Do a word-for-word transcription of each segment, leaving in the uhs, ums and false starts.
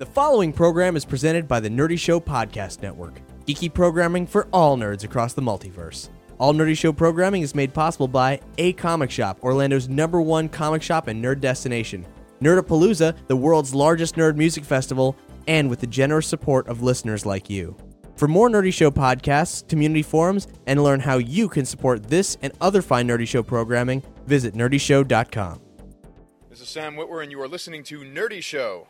The following program is presented by the Nerdy Show Podcast Network, geeky programming for all nerds across the multiverse. All Nerdy Show programming is made possible by A Comic Shop, Orlando's number one comic shop and nerd destination, Nerdapalooza, the world's largest nerd music festival, and with the generous support of listeners like you. For more Nerdy Show podcasts, community forums, and to learn how you can support this and other fine Nerdy Show programming, visit nerdy show dot com. This is Sam Witwer, and you are listening to Nerdy Show.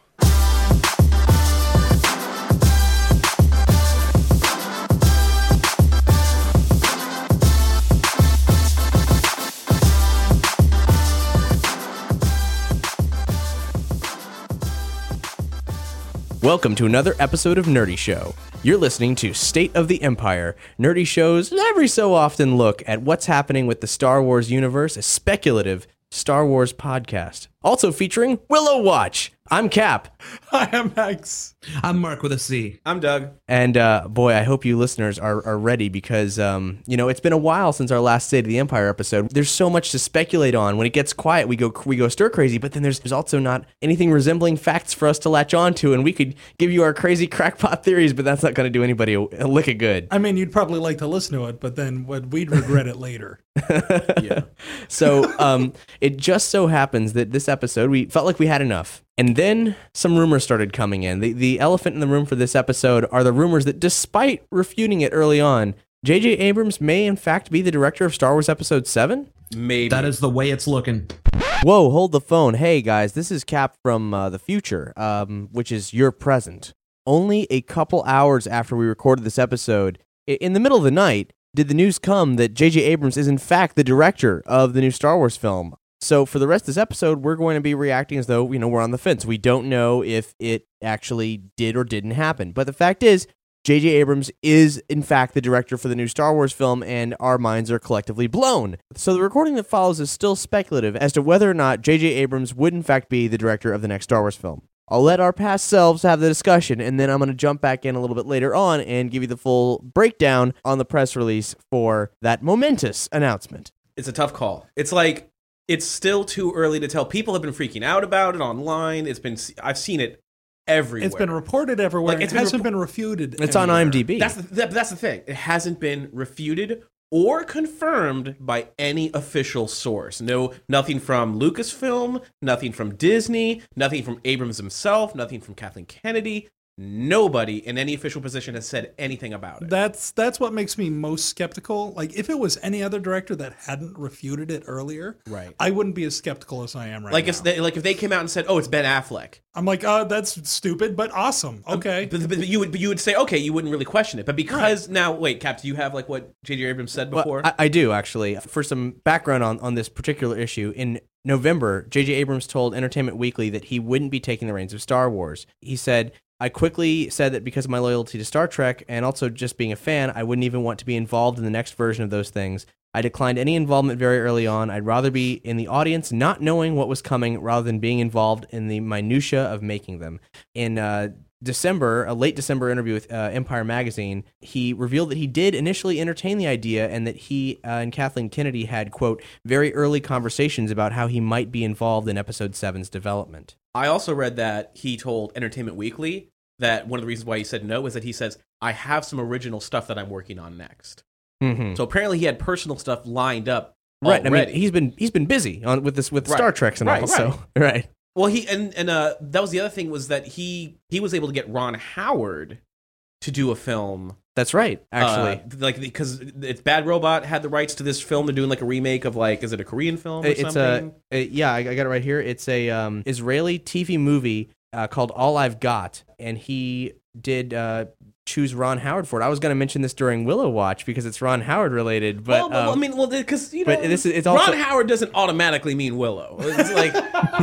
Welcome to another episode of Nerdy Show. You're listening to State of the Empire, Nerdy Show's every so often look at what's happening with the Star Wars universe, a speculative Star Wars podcast. Also featuring Willow Watch. I'm Cap. Hi, I'm Max. I'm Mark with a C. I'm Doug. And uh, boy, I hope you listeners are, are ready because, um, you know, it's been a while since our last State of the Empire episode. There's so much to speculate on. When it gets quiet, we go we go stir crazy, but then there's, there's also not anything resembling facts for us to latch on to, and we could give you our crazy crackpot theories, but that's not going to do anybody a, a lick of good. I mean, you'd probably like to listen to it, but then we'd regret it later. Yeah. So um, it just so happens that this episode, we felt like we had enough. And then some rumors started coming in. The, the elephant in the room for this episode are the rumors that despite refuting it early on, J J Abrams may in fact be the director of Star Wars Episode seven? Maybe. That is the way it's looking. Whoa, hold the phone. Hey guys, this is Cap from uh, the future, um, which is your present. Only a couple hours after we recorded this episode, in the middle of the night, did the news come that J J Abrams is in fact the director of the new Star Wars film. So for the rest of this episode, we're going to be reacting as though, you know, we're on the fence. We don't know if it actually did or didn't happen. But the fact is, J J Abrams is, in fact, the director for the new Star Wars film, and our minds are collectively blown. So the recording that follows is still speculative as to whether or not J J Abrams would, in fact, be the director of the next Star Wars film. I'll let our past selves have the discussion, and then I'm going to jump back in a little bit later on and give you the full breakdown on the press release for that momentous announcement. It's a tough call. It's like, it's still too early to tell. People have been freaking out about it online. It's been, I've seen it everywhere. It's been reported everywhere. Like, it's it been hasn't repo- been refuted. It's anywhere. on IMDb. That's the, that, that's the thing. It hasn't been refuted or confirmed by any official source. No, nothing from Lucasfilm, nothing from Disney, nothing from Abrams himself, nothing from Kathleen Kennedy. Nobody in any official position has said anything about it. That's that's what makes me most skeptical. Like, if it was any other director that hadn't refuted it earlier, Right. I wouldn't be as skeptical as I am right like now. if they, like if they came out and said, "Oh, it's Ben Affleck," I'm like, oh, that's stupid, but awesome. Okay. Um, but, but you would but you would say, okay, you wouldn't really question it. But because now, wait, Cap, do you have like what J J Abrams said before? Well, I, I do, actually. For some background on, on this particular issue, in November, J J Abrams told Entertainment Weekly that he wouldn't be taking the reins of Star Wars. He said, I quickly said that because of my loyalty to Star Trek and also just being a fan, I wouldn't even want to be involved in the next version of those things. I declined any involvement very early on. I'd rather be in the audience not knowing what was coming rather than being involved in the minutia of making them. In uh, December, a late December interview with uh, Empire Magazine, he revealed that he did initially entertain the idea and that he uh, and Kathleen Kennedy had, quote, very early conversations about how he might be involved in Episode seven's development. I also read that he told Entertainment Weekly that one of the reasons why he said no is that he says, I have some original stuff that I'm working on next. Mm-hmm. So apparently he had personal stuff lined up Right, already. I mean, he's been he's been busy on with this with Right. Star Treks and Right, all, right. so right. Well, he and and uh, that was the other thing was that he he was able to get Ron Howard to do a film. That's right, actually. Uh, like because it's Bad Robot had the rights to this film. They're doing like a remake of like is it a Korean film or it's something? a, a yeah, I, I got it right here. It's a um, Israeli T V movie uh, called All I've Got, and he did uh, choose Ron Howard for it. I was going to mention this during Willow Watch because it's Ron Howard related, but well, well, um, I mean, well, because you know, but this is- it's also- Ron Howard doesn't automatically mean Willow. It's like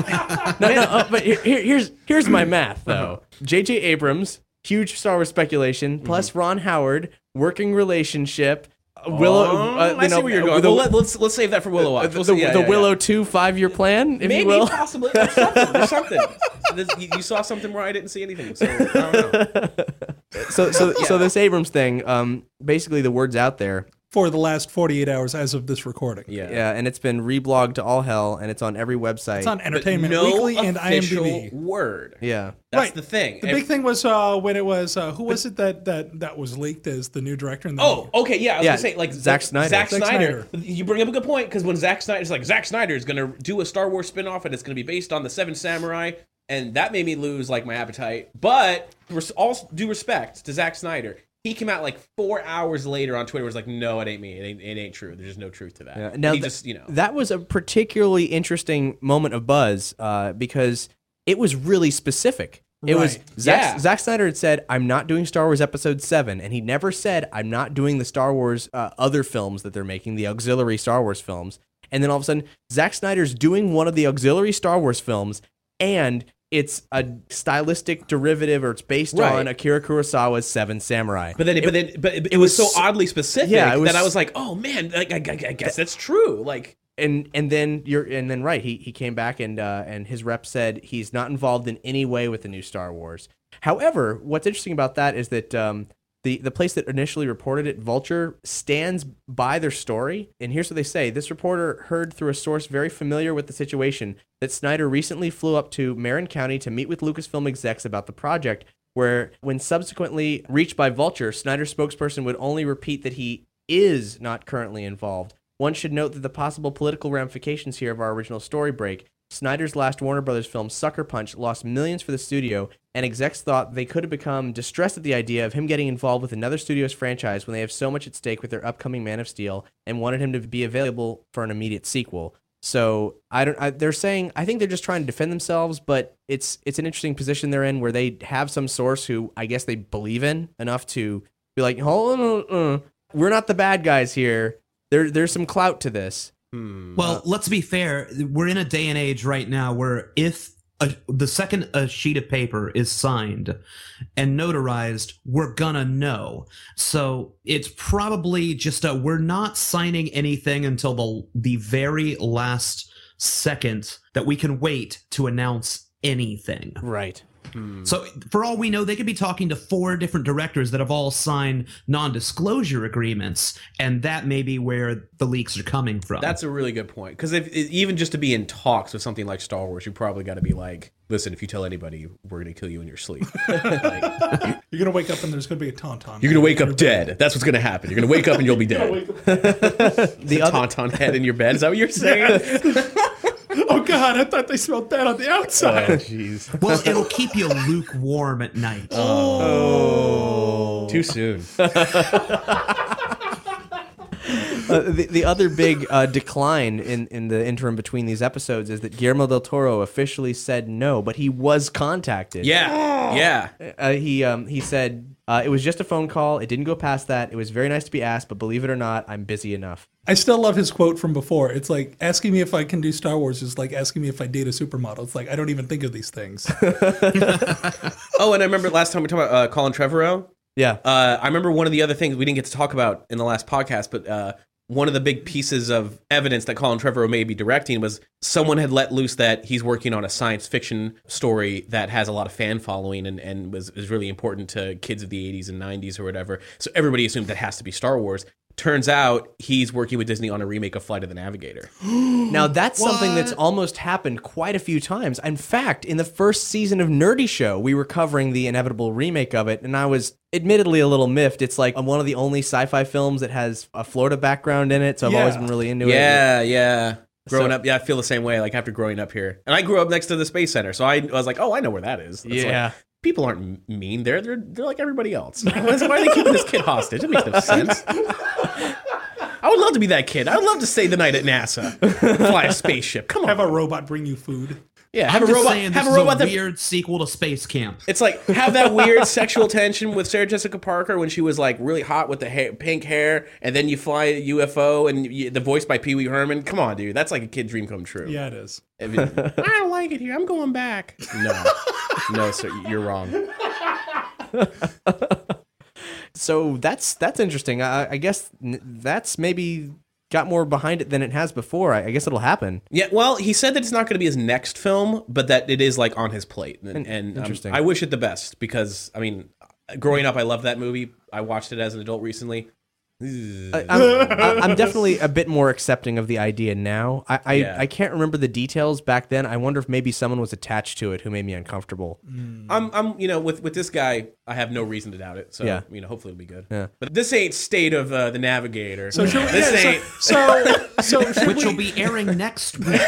no, no. Uh, but here, here- here's here's my math though. J J Abrams, huge Star Wars speculation, plus Ron Howard, working relationship. uh, Willow, Oh, uh, I you see know, where you're uh, going. the- Well, let, let's let's save that for Willow Watch. the, We'll the, see. Yeah, the yeah, Willow yeah. two five-year plan, if Maybe you will. possibly there's something. There's something. There's- you, you saw something where I didn't see anything. So I don't know. So, so, so this Abrams thing, um, basically the word's out there for the last forty-eight hours as of this recording. Yeah. Yeah, and it's been reblogged to all hell, and it's on every website. It's on But Entertainment no Weekly and official IMDb. word. Yeah. That's Right. the thing. The And- big thing was uh, when it was uh, who was it that, that that was leaked as the new director? In the Oh, okay, yeah. I was Yeah, gonna say like Zack Snyder. Zack Zack Snyder. Snyder. You bring up a good point because when Zack Snyder's like Zack Snyder is gonna do a Star Wars spinoff and it's gonna be based on the Seven Samurai, and that made me lose like my appetite. But res- all due respect to Zack Snyder, he came out like four hours later on Twitter. Was like, no, it ain't me. It ain't, it ain't true. There's just no truth to that. Yeah. And Now, he th- just you know. that was a particularly interesting moment of buzz uh, because it was really specific. It was Right. Zack, Yeah. Zack Snyder had said, "I'm not doing Star Wars Episode seven," and he never said, "I'm not doing the Star Wars uh, other films that they're making, the auxiliary Star Wars films." And then all of a sudden, Zack Snyder's doing one of the auxiliary Star Wars films, and it's a stylistic derivative, or it's based Right. on Akira Kurosawa's Seven Samurai. But then, It- but then, but it, it was, was so oddly specific Yeah, it was- that I was like, "Oh man, like, I, I, I guess that's true." Like, and and then you're and then right, he he came back and uh, and his rep said he's not involved in any way with the new Star Wars. However, what's interesting about that is that um, the the place that initially reported it, Vulture, stands by their story. And here's what they say: this reporter heard through a source very familiar with the situation that Snyder recently flew up to Marin County to meet with Lucasfilm execs about the project. Where, when subsequently reached by Vulture, Snyder's spokesperson would only repeat that he is not currently involved. One should note that the possible political ramifications here of our original story break. Snyder's last Warner Brothers film, Sucker Punch, lost millions for the studio, and execs thought they could have become distressed at the idea of him getting involved with another studio's franchise when they have so much at stake with their upcoming Man of Steel, and wanted him to be available for an immediate sequel. So I don't. I, they're saying I think they're just trying to defend themselves, but it's it's an interesting position they're in where they have some source who I guess they believe in enough to be like, hold on, uh, we're not the bad guys here. There there's some clout to this. Well, let's be fair. We're in a day and age right now where if a, the second a sheet of paper is signed and notarized, we're gonna know. So it's probably just a we're not signing anything until the the very last second that we can wait to announce anything. Right. So for all we know, they could be talking to four different directors that have all signed non-disclosure agreements, and that may be where the leaks are coming from. that's a really good point. Because if even just to be in talks with something like Star Wars, you probably got to be like, listen, if you tell anybody, we're going to kill you in your sleep. Like, You're gonna wake up and there's gonna be a tauntaun. you're going to wake up dead. That's what's going to happen. You're going to wake up and you'll be dead. The other Tauntaun head in your bed. Is that what you're saying? Oh God, I thought they smelled that on the outside. Oh, jeez. well, it'll keep you lukewarm at night. Oh. Too soon. Uh, the, the other big uh, decline in, in the interim between these episodes is that Guillermo del Toro officially said no, but he was contacted. Yeah. Yeah. Uh, he um, he said uh, it was just a phone call. It didn't go past that. It was very nice to be asked, but believe it or not, I'm busy enough. I still love his quote from before. It's like asking me if I can do Star Wars is like asking me if I date a supermodel. It's like I don't even think of these things. Oh, and I remember last time we talked about uh, Colin Trevorrow. Yeah. Uh, I remember one of the other things we didn't get to talk about in the last podcast, but uh, one of the big pieces of evidence that Colin Trevorrow may be directing was someone had let loose that he's working on a science fiction story that has a lot of fan following and, and was, was really important to kids of the eighties and nineties or whatever. So everybody assumed that has to be Star Wars. Turns out he's working with Disney on a remake of Flight of the Navigator. Now, that's something that's almost happened quite a few times. In fact, in the first season of Nerdy Show, we were covering the inevitable remake of it, and I was admittedly a little miffed. It's like one of the only sci-fi films that has a Florida background in it, so I've Yeah. always been really into it. Yeah, yeah. Growing So- up, yeah, I feel the same way. Like after growing up here, and I grew up next to the Space Center, so I, I was like, oh, I know where that is. It's like, Yeah. people aren't mean. They're they're they're like everybody else. Why are they keeping this kid hostage? It makes no sense. I would love to be that kid. I would love to stay the night at NASA, fly a spaceship. Come on, Have a robot bring you food. yeah, have I'm a just robot. saying Have this a robot is a that weird sequel to Space Camp. it's like have that weird sexual tension with Sarah Jessica Parker when she was like really hot with the hair, pink hair, and then you fly a U F O and you, the voice by Pee Wee Herman. Come on, dude, that's like a kid dream come true. Yeah, it is. I mean, I don't like it here. I'm going back. No, no, sir, you're wrong. So that's that's interesting. I, I guess n- that's maybe got more behind it than it has before. I, I guess it'll happen. Yeah, well, he said that it's not going to be his next film, but that it is like on his plate. And, and um, Interesting. I wish it the best because, I mean, growing up, I loved that movie. I watched it as an adult recently. I, I'm, I'm definitely a bit more accepting of the idea now. I I, Yeah. I can't remember the details back then. I wonder if maybe someone was attached to it who made me uncomfortable. I'm, I'm, you know, with, with this guy, I have no reason to doubt it. So, Yeah. you know, hopefully it'll be good. Yeah. But this ain't State of uh, the Navigator. So should we, this yeah, ain't. so so, so should which we, will be airing next week.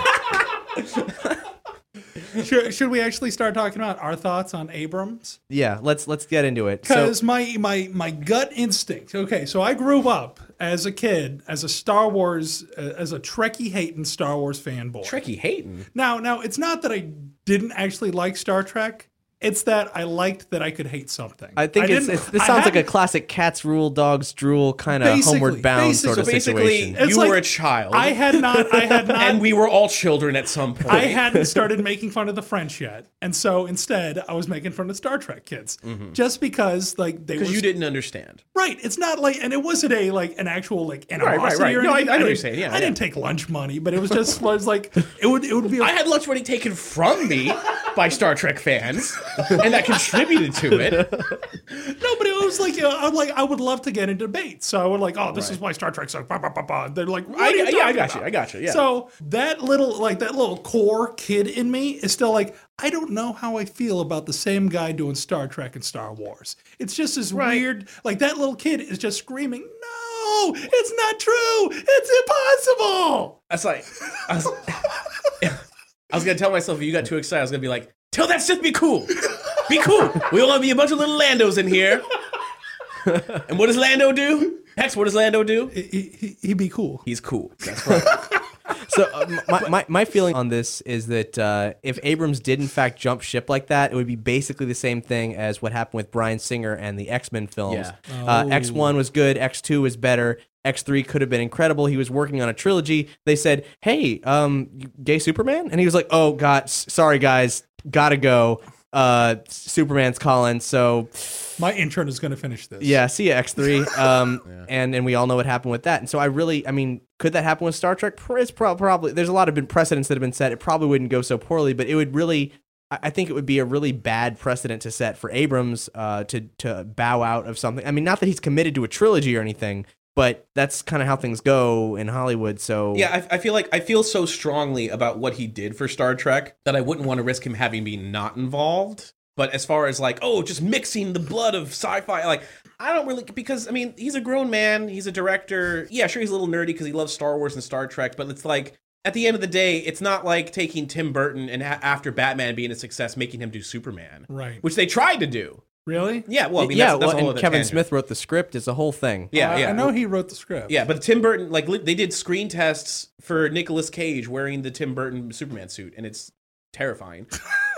should, should we actually start talking about our thoughts on Abrams? Yeah, let's let's get into it. So, Because my, my my gut instinct. Okay, so I grew up as a kid as a Star Wars, uh, as a Trekkie hating Star Wars fanboy. Trekkie hating. Now, now it's not that I didn't actually like Star Trek. It's that I liked that I could hate something. I think it's, didn't- it's this I sounds like a hadn't- classic cats rule, dogs drool kind of Basically, homeward bound sort of basically- Basically, situation. It's you like- were a child. I had not. I had not. and we were all children at some point. I hadn't started making fun of the French yet, and so instead I was making fun of Star Trek kids, just because like they were Because you didn't understand. right. It's not like, and it wasn't a like an actual like right, animosity right. or No, I- anything. I know what you're didn't- saying. Yeah, I yeah. didn't take lunch money, but it was just was like it would it would be. I had lunch money taken from me by Star Trek fans, and that contributed to it. No, but it was like, you know, I'm like, I would love to get into debates. So I would like, oh, this is why Star Trek sucks. Bah, bah, bah, bah. They're like, what I, are you yeah, I talking got about? you. I got you. Yeah. So that little, like that little core kid in me is still like, I don't know how I feel about the same guy doing Star Trek and Star Wars. It's just as Right. weird. Like that little kid is just screaming, no, it's not true. It's impossible. That's like, I was, I was gonna tell myself if you got too excited, I was gonna be like, tell that Sith be cool, be cool. We all be a bunch of little Landos in here. And what does Lando do? Hex, what does Lando do? He, he, he'd be cool. He's cool. That's right. So uh, my, my my feeling on this is that uh, if Abrams did in fact jump ship like that, it would be basically the same thing as what happened with Bryan Singer and the X-Men films. Yeah. Uh, X one was good, X two was better, X three could have been incredible. He was working on a trilogy. They said, "Hey, um, gay Superman," and he was like, "Oh God, s- sorry guys, gotta go. Uh, Superman's calling." So. My intern is going to finish this. Yeah, see ya, X three. Um, and and we all know what happened with that. And so I really, I mean, could that happen with Star Trek? Pr- It's prob- probably. There's a lot of been precedents that have been set. It probably wouldn't go so poorly, but it would really. I I think it would be a really bad precedent to set for Abrams uh, to to bow out of something. I mean, not that he's committed to a trilogy or anything, but that's kind of how things go in Hollywood. So Yeah, I, I feel like I feel so strongly about what he did for Star Trek that I wouldn't want to risk him having been not involved. But as far as like, oh, just mixing the blood of sci-fi, like, I don't really, because, I mean, he's a grown man, he's a director. Yeah, sure, he's a little nerdy because he loves Star Wars and Star Trek, but it's like, at the end of the day, it's not like taking Tim Burton and ha- after Batman being a success, making him do Superman. Right. Which they tried to do. Really? Yeah, well, I mean, yeah, that's, that's well, a whole and other Kevin tangent. Smith wrote the script. It's a whole thing. Yeah, Uh, yeah. I know he wrote the script. Yeah, but Tim Burton, like, li- they did screen tests for Nicolas Cage wearing the Tim Burton Superman suit, and it's terrifying.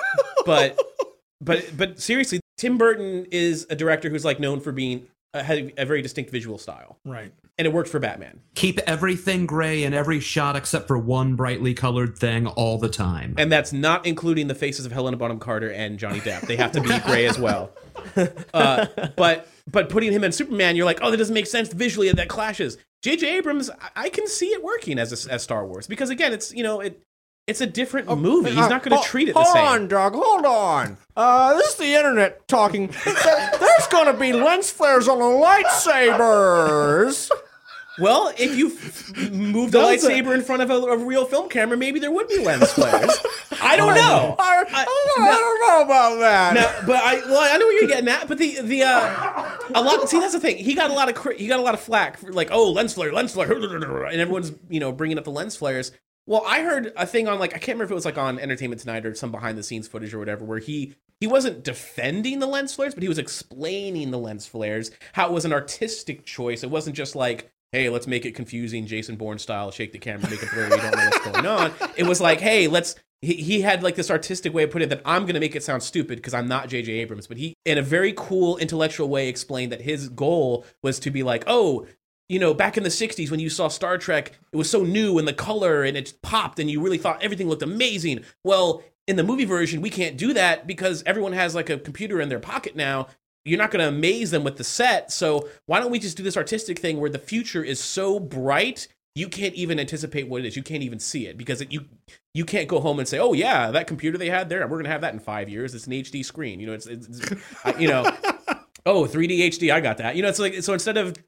but, but, but seriously, Tim Burton is a director who's like known for being uh, had a very distinct visual style, Right. and it worked for Batman. Keep everything gray in every shot except for one brightly colored thing all the time. And that's not including the faces of Helena Bonham Carter and Johnny Depp. They have to be gray as well. Uh, but but putting him in Superman, you're like, oh, that doesn't make sense visually. That clashes. J J Abrams, I, I can see it working as a, as Star Wars because again, it's you know it it's a different movie. He's not going to treat it the hold same. on, Doug. Hold on. Uh, this is the internet talking. There- There's going to be lens flares on the lightsabers. Well, if you f- moved a That's a- lightsaber in front of a, a real film camera, maybe there would be lens flares. I don't know. I, I, I don't know about that. No, but I well, I know what you're getting at. But the the uh, a lot. See, that's the thing. He got a lot of cri- he got a lot of flack for like, oh, lens flare, lens flare, and everyone's you know bringing up the lens flares. Well, I heard a thing on like I can't remember if it was like on Entertainment Tonight or some behind the scenes footage or whatever, where he he wasn't defending the lens flares, but he was explaining the lens flares, how it was an artistic choice. It wasn't just like, hey, let's make it confusing, Jason Bourne style, shake the camera, make it blurry, you don't know what's going on. It was like, hey, let's. He, he had like this artistic way of putting it that I'm going to make it sound stupid because I'm not J J Abrams, but he, in a very cool intellectual way, explained that his goal was to be like, oh, you know, back in the sixties when you saw Star Trek, it was so new and the color and it popped and you really thought everything looked amazing. Well, in the movie version, we can't do that because everyone has like a computer in their pocket now. You're not going to amaze them with the set. So why don't we just do this artistic thing where the future is so bright, you can't even anticipate what it is. You can't even see it because it, you you can't go home and say, oh, yeah, that computer they had there, we're going to have that in five years. It's an H D screen. You know, it's, it's, it's I- you know, oh, three D H D, I got that. You know, it's like, so instead of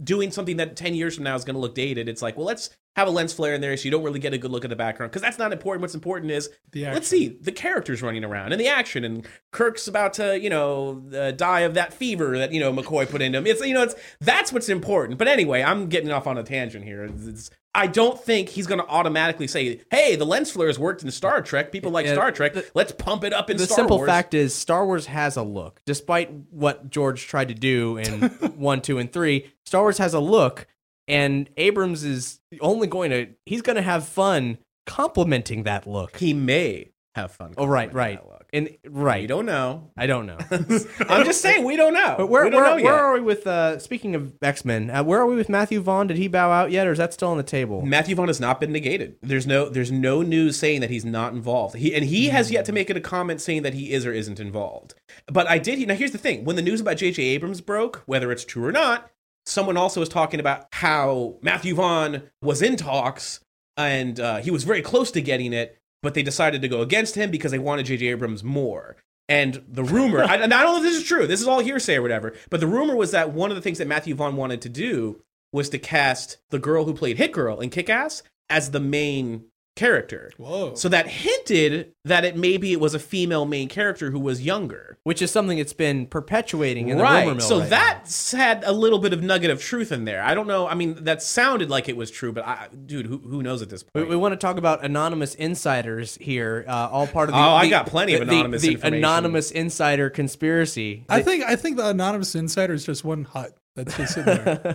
doing something that ten years from now is going to look dated. It's like, well, let's have a lens flare in there so you don't really get a good look at the background, because that's not important. What's important is, The let's action. see the characters running around and the action, and Kirk's about to, you know, uh, die of that fever that, you know, McCoy put into him. It's, you know, it's that's what's important. But anyway, I'm getting off on a tangent here. It's, it's, I don't think he's going to automatically say, hey, the lens flares worked in Star Trek. People like Yeah, Star Trek. the- Let's pump it up in The Star simple Wars. fact is, Star Wars has a look. Despite what George tried to do in one, two, and three, Star Wars has a look, and Abrams is only going to, he's going to have fun complimenting that look. he may have fun. Oh, right, complimenting right. that look. And right. You don't know. I don't know. I'm just saying we don't know. But where, we don't where, know where yet. are we with, uh, speaking of X-Men, uh, where are we with Matthew Vaughn? Did he bow out yet, or is that still on the table? Matthew Vaughn has not been negated. There's no there's no news saying that he's not involved. He and he has yet to make it a comment saying that he is or isn't involved. But I did. Now here's the thing: when the news about J J Abrams broke, whether it's true or not, someone also was talking about how Matthew Vaughn was in talks and uh, he was very close to getting it, but they decided to go against him because they wanted J J Abrams more. And the rumor, I, and I don't know if this is true, this is all hearsay or whatever, but the rumor was that one of the things that Matthew Vaughn wanted to do was to cast the girl who played Hit Girl in Kick-Ass as the main character. Whoa. So that hinted that it maybe it was a female main character who was younger. Which is something that's been perpetuating in the Right. rumor mill So right that's had a little bit of nugget of truth in there. I don't know. I mean, that sounded like it was true, but I, dude, who, who knows at this We, point? we want to talk about anonymous insiders here, uh, all part of the. Oh, I the- got plenty of the- anonymous the, information. anonymous insider conspiracy. I think I think the anonymous insider is just one hut that's just sitting there.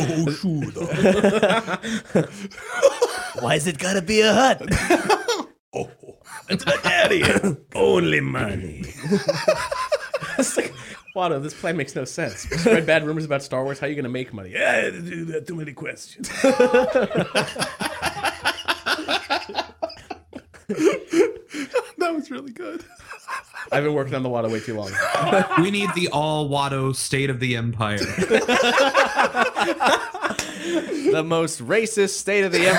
Why is it gotta be a hut? Daddy, only money. It's like, Watto, this plan makes no sense. Spread bad rumors about Star Wars. How are you going to make money? Yeah, dude, that too many questions. That was really good. I've been working on the Watto way too long. We need the all Watto State of the Empire. The most racist State of the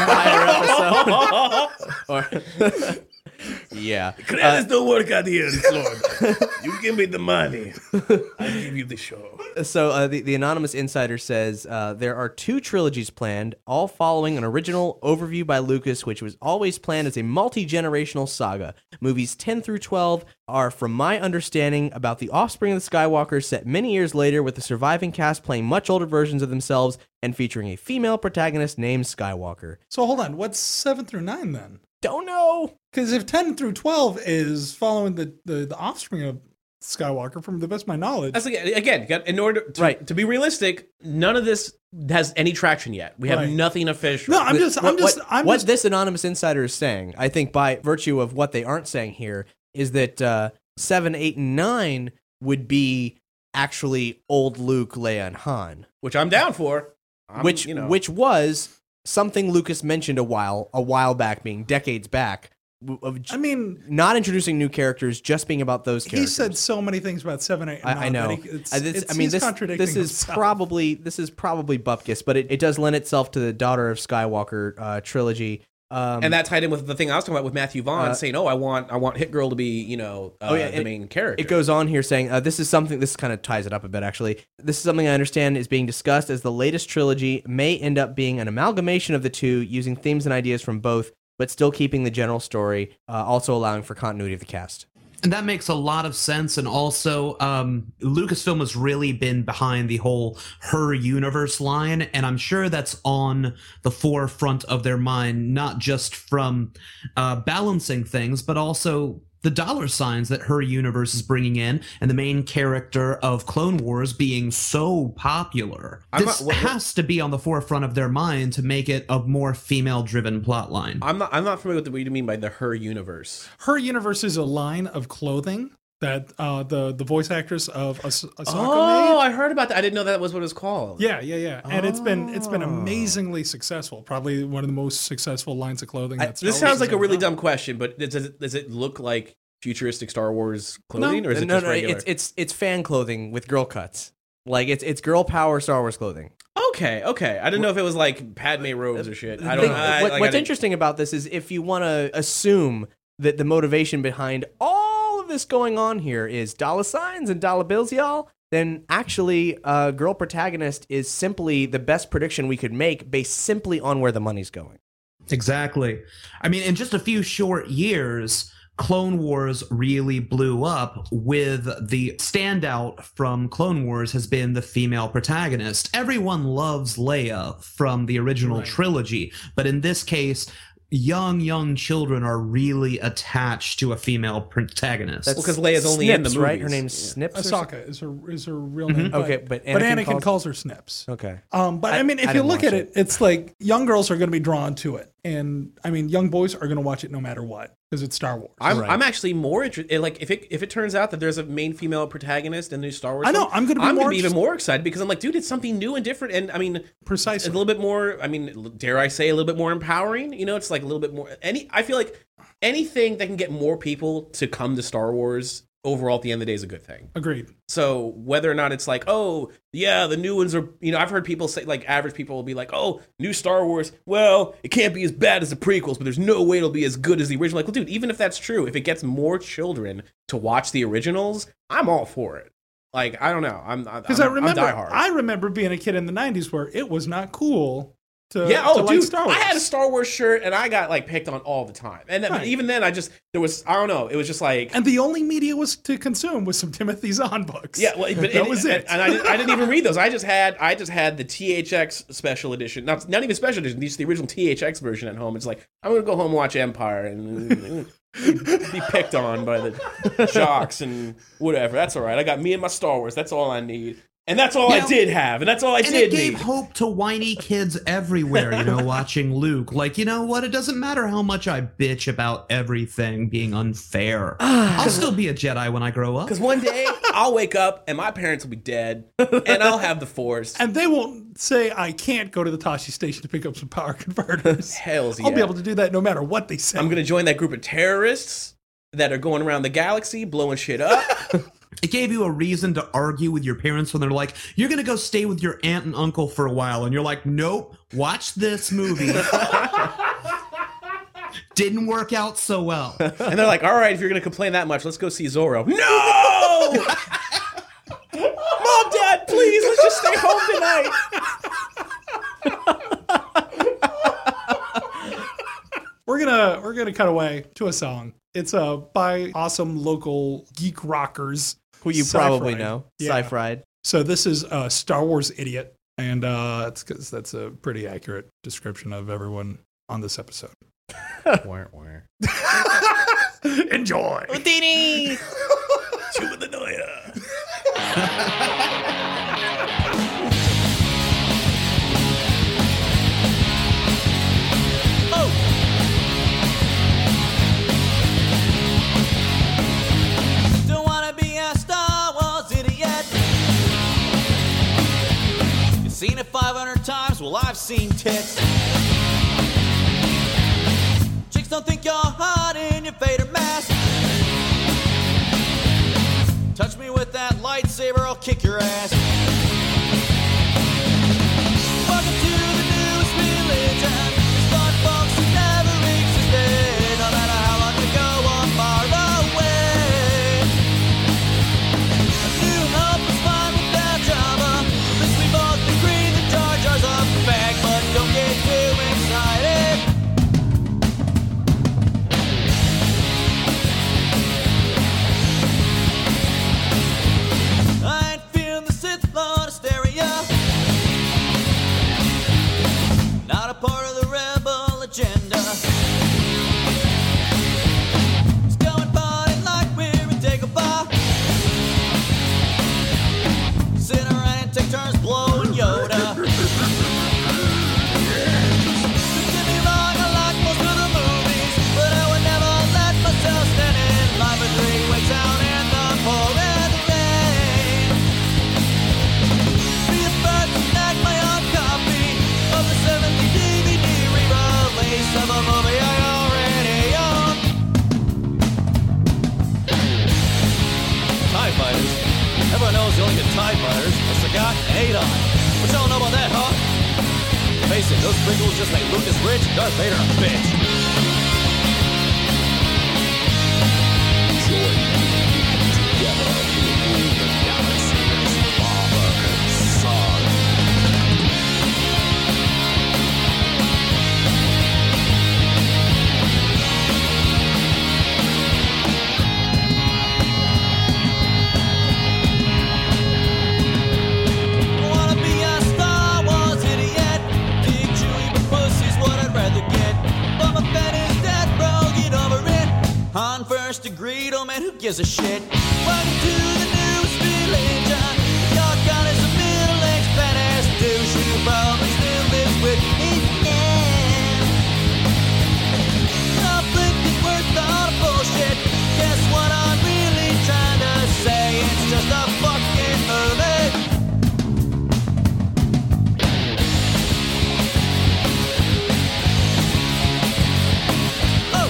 Empire episode. or, yeah. Credits don't work out here in Florida. You give me the money, I give you the show. So uh, the, the anonymous insider says uh, there are two trilogies planned, all following an original overview by Lucas, which was always planned as a multi-generational saga. Movies ten through twelve are, from my understanding, about the offspring of the Skywalkers set many years later, with the surviving cast playing much older versions of themselves and featuring a female protagonist named Skywalker. So hold on, what's seven through nine then? Don't know. Because if ten through twelve is following the, the, the offspring of Skywalker, from the best of my knowledge. That's again, again you got- in order to, Right. to be realistic, none of this has any traction yet. We have Right. nothing official. No, I'm just, I'm what, just, what, I'm what just. this anonymous insider is saying, I think by virtue of what they aren't saying here, is that uh, seven, eight, and nine would be actually old Luke, Leia, and Han, which I'm down for. I'm, which you know, which was something Lucas mentioned a while a while back, being decades back, w- of j- I mean, not introducing new characters, just being about those he characters. said so many things about seven, eight, and I, nine. I know. that he- it's, Uh, this- it's, I mean, he's this, contradicting this is himself. probably this is probably bupkis, but it, it does lend itself to the Daughter of Skywalker uh, trilogy. Um, and that tied in with the thing I was talking about with Matthew Vaughn Uh, saying, "Oh, I want, I want Hit Girl to be, you know, uh, Oh, yeah, the it- main character." It goes on here saying, uh, this is something, this kind of ties it up a bit actually. This is something I understand is being discussed as the latest trilogy may end up being an amalgamation of the two, using themes and ideas from both, but still keeping the general story, uh, also allowing for continuity of the cast. And that makes a lot of sense. And also, um, Lucasfilm has really been behind the whole Her Universe line. And I'm sure that's on the forefront of their mind, not just from uh, balancing things, but also the dollar signs that Her Universe is bringing in, and the main character of Clone Wars being so popular. I'm This not- what- what- has to be on the forefront of their mind to make it a more female-driven plotline. I'm not, I'm not familiar with what you mean by the Her Universe. Her Universe is a line of clothing that uh, the the voice actress of Ahs- Ahsoka Oh, made. I heard about that. I didn't know that was what it was called. Yeah, yeah, yeah, and it's been it's been Oh. amazingly successful. Probably one of the most successful lines of clothing. I- That's this sounds like a really dumb question, but does it, does it look like futuristic Star Wars clothing, or is it no, just no, regular? it's it's it's fan clothing with girl cuts. Like it's it's girl power Star Wars clothing. Okay, okay. I didn't know if it was like Padme robes or shit. I don't Thing- know. I- what- like, I what's didn't- interesting about this is if you want to assume that the motivation behind all of this going on here is dollar signs and dollar bills, y'all, then actually a girl protagonist is simply the best prediction we could make based simply on where the money's going. Exactly. I mean, in just a few short years, Clone Wars really blew up, with the standout from Clone Wars has been the female protagonist. Everyone loves Leia from the original Right. trilogy, but in this case, young, young children are really attached to a female protagonist. Well, 'cause Leia's only in the Snips, right? Her movies. name's Snips. or Ahsoka is her is her real name. Mm-hmm. Okay, but but Anakin Anakin calls, calls- her Snips. something? Okay. Um, but I, I- mean, if I you didn't look at watch it, it's like young girls are going to be drawn to it, and I mean, young boys are going to watch it no matter what because it's Star Wars. I'm, Right. I'm actually more interested. Like, if it if it turns out that there's a main female protagonist in the new Star Wars, I know, film, I'm gonna be I'm more gonna be even interested. more excited because I'm like, dude, it's something new and different. And I mean, Precisely. a little bit more. I mean, dare I say, a little bit more empowering. You know, it's like a little bit more. Any, I feel like anything that can get more people to come to Star Wars overall at the end of the day is a good thing. Agreed. So whether or not it's like, oh, yeah, the new ones are, you know, I've heard people say, like, average people will be like, oh, new Star Wars, well, it can't be as bad as the prequels, but there's no way it'll be as good as the original. Like, well, dude, even if that's true, if it gets more children to watch the originals, I'm all for it. Like, I don't know. I'm Because I'm, I remember, I'm diehard. I remember being a kid in the nineties where it was not cool to, yeah, to oh, like dude, Star Wars. I had a Star Wars shirt and I got like picked on all the time. And then, but Right. even then, I just, there was, I don't know, it was just like, and the only media was to consume was some Timothy Zahn books. yeah, well, but that and, was and, it. And I, didn't, I didn't even read those. I just had, I just had the T H X special edition. Not, not even special edition. Just the original T H X version at home. It's like I'm gonna go home and watch Empire and be picked on by the jocks and whatever. That's all right. I got me and my Star Wars. That's all I need. And that's all You I know, did have. And that's all I And did it gave need. hope to whiny kids everywhere, you know, watching Luke. Like, you know what? It doesn't matter how much I bitch about everything being unfair. I'll still be a Jedi when I grow up. Because one day I'll wake up and my parents will be dead, and I'll have the Force. And they won't say I can't go to the Tashi station to pick up some power converters. Hells I'll be yeah. able to do that no matter what they say. I'm gonna join that group of terrorists that are going around the galaxy blowing shit up. It gave you a reason to argue with your parents when they're like, you're going to go stay with your aunt and uncle for a while. And you're like, nope, watch this movie. Didn't work out so well. And they're like, all right, if you're going to complain that much, let's go see Zorro. No! Mom, Dad, please, let's just stay home tonight. We're gonna we're gonna cut away to a song. It's uh, by awesome local geek rockers Who you Sci-Fried. probably know. Yeah. Sci-Fried. So this is uh, Star Wars Idiot, and uh, it's because that's a pretty accurate description of everyone on this episode. Where, where? Enjoy. Houdini! Don't wanna be a Star Wars idiot. You've seen it five hundred times, well, I've seen tits. Chicks don't think you're hot in your Vader mask. Touch me with that lightsaber, I'll kick your ass. Welcome to the newest religion. Start folks who never existed, no matter how long ago or far away. A new hope is fine without Jabba. At least we both agree that Jar Jar's a fag, but don't get too excited. I ain't feeling the Sith Lord hysteria. Not a part of the rebel agenda. Just going party like we're in Dagobah. Sit around and take turns blowing Yoda. Don't get me wrong, I like most of the movies, but I would never let myself stand in line for three weeks out in the pouring rain. Be the first to snag my own copy of the seventy D V D re-release of a movie I already own. TIE Fighters. Everyone knows you only get TIE Fighters, a Sagat, and Adon. But y'all know about that, huh? Face it, those sprinkles just make Lucas rich, Darth Vader a bitch. Join me together to rule the galaxies. gives a shit? Welcome to the news religion. Your gun is a middle-aged badass douche who probably still lives with his dad. Conflicted words, thought of bullshit. Guess what I'm really trying to say? It's just a fucking movie. Oh!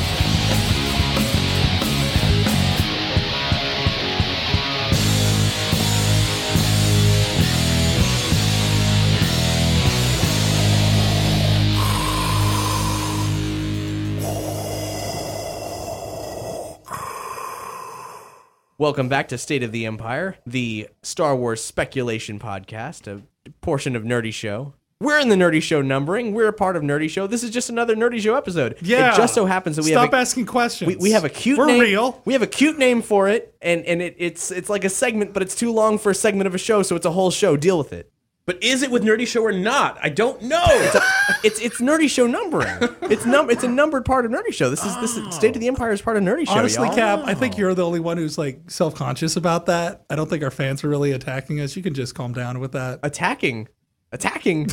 Welcome back to State of the Empire, the Star Wars speculation podcast, a portion of Nerdy Show. We're in the Nerdy Show numbering. We're a part of Nerdy Show. This is just another Nerdy Show episode. Yeah. It just so happens that we Stop have a, asking questions. we, we have a cute We're name. real. We have a cute name for it, and and it, it's it's like a segment, but it's too long for a segment of a show, so it's a whole show. Deal with it. But is it with Nerdy Show or not? I don't know. It's it's Nerdy Show numbering. It's num it's a numbered part of Nerdy Show. This is this is State of the Empire is part of Nerdy Show. Honestly, y'all. Cap, I think you're the only one who's like self-conscious about that. I don't think our fans are really attacking us. You can just calm down with that. attacking, attacking.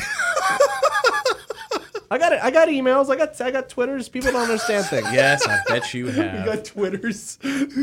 I got it. I got emails. I got I got Twitters. People don't understand things. Yes, I bet you have. You got Twitters.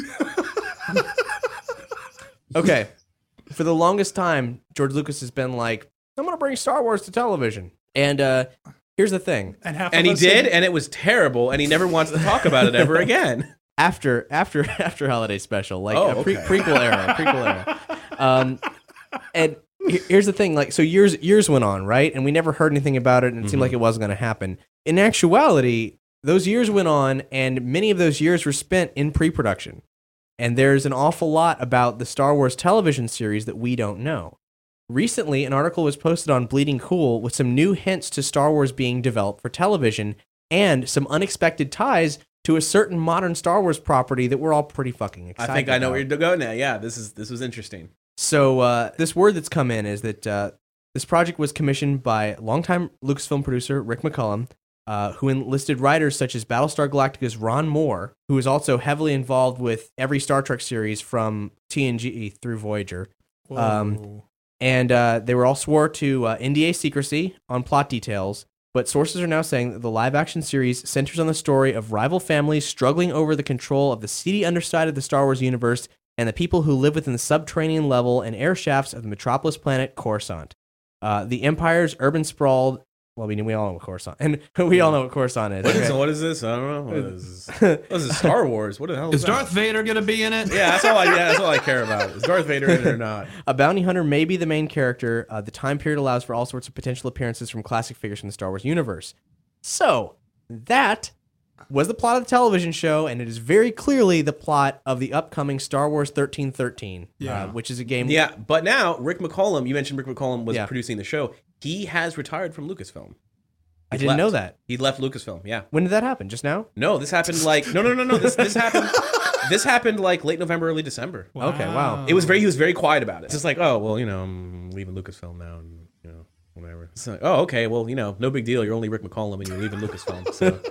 Okay. For the longest time, George Lucas has been like, I'm going to bring Star Wars to television. And uh, here's the thing. And half And of he us did, said- and it was terrible, and he never wants to talk about it ever again. After after after Holiday Special, like Oh, a pre- okay. prequel era, prequel era. Um, and he- here's the thing, like, so years years went on, right? And we never heard anything about it, and it seemed like it wasn't going to happen. In actuality, those years went on, and many of those years were spent in pre-production. And there's an awful lot about the Star Wars television series that we don't know. Recently, an article was posted on Bleeding Cool with some new hints to Star Wars being developed for television and some unexpected ties to a certain modern Star Wars property that we're all pretty fucking I excited think I know about. where you're going now. Yeah, this is this was interesting. So uh, this word that's come in is that uh, this project was commissioned by longtime Lucasfilm producer Rick McCullum, uh, who enlisted writers such as Battlestar Galactica's Ron Moore, who is also heavily involved with every Star Trek series from T N G through Voyager. Um, and uh, they were all swore to uh, N D A secrecy on plot details, but sources are now saying that the live-action series centers on the story of rival families struggling over the control of the seedy underside of the Star Wars universe and the people who live within the subterranean level and air shafts of the metropolis planet Coruscant. Uh, the Empire's urban sprawled. Well, we we all know what Coruscant, and we all know what Coruscant is. What is, okay? what is this? I don't know. What is this? What is this? Star Wars? What the hell is, Is that? Darth Vader going to be in it? Yeah, that's all I. Yeah, that's all I care about. Is Darth Vader in it or not? A bounty hunter may be the main character. Uh, the time period allows for all sorts of potential appearances from classic figures from the Star Wars universe. So, that was the plot of the television show, and it is very clearly the plot of the upcoming Star Wars thirteen thirteen, Yeah. uh, which is a game. Yeah, but now Rick McCollum. You mentioned Rick McCollum was Yeah. producing the show. He has retired from Lucasfilm. I He's didn't left. know that. He left Lucasfilm. Yeah. When did that happen? Just now? No, this happened like no, no, no, no. This this happened. This happened like late November, early December. Okay, wow. It was very. He was very quiet about it. It's just like, oh well, you know, I'm leaving Lucasfilm now, and you know, whatever. It's like, oh okay, well, you know, no big deal. You're only Rick McCollum, and you're leaving Lucasfilm. So,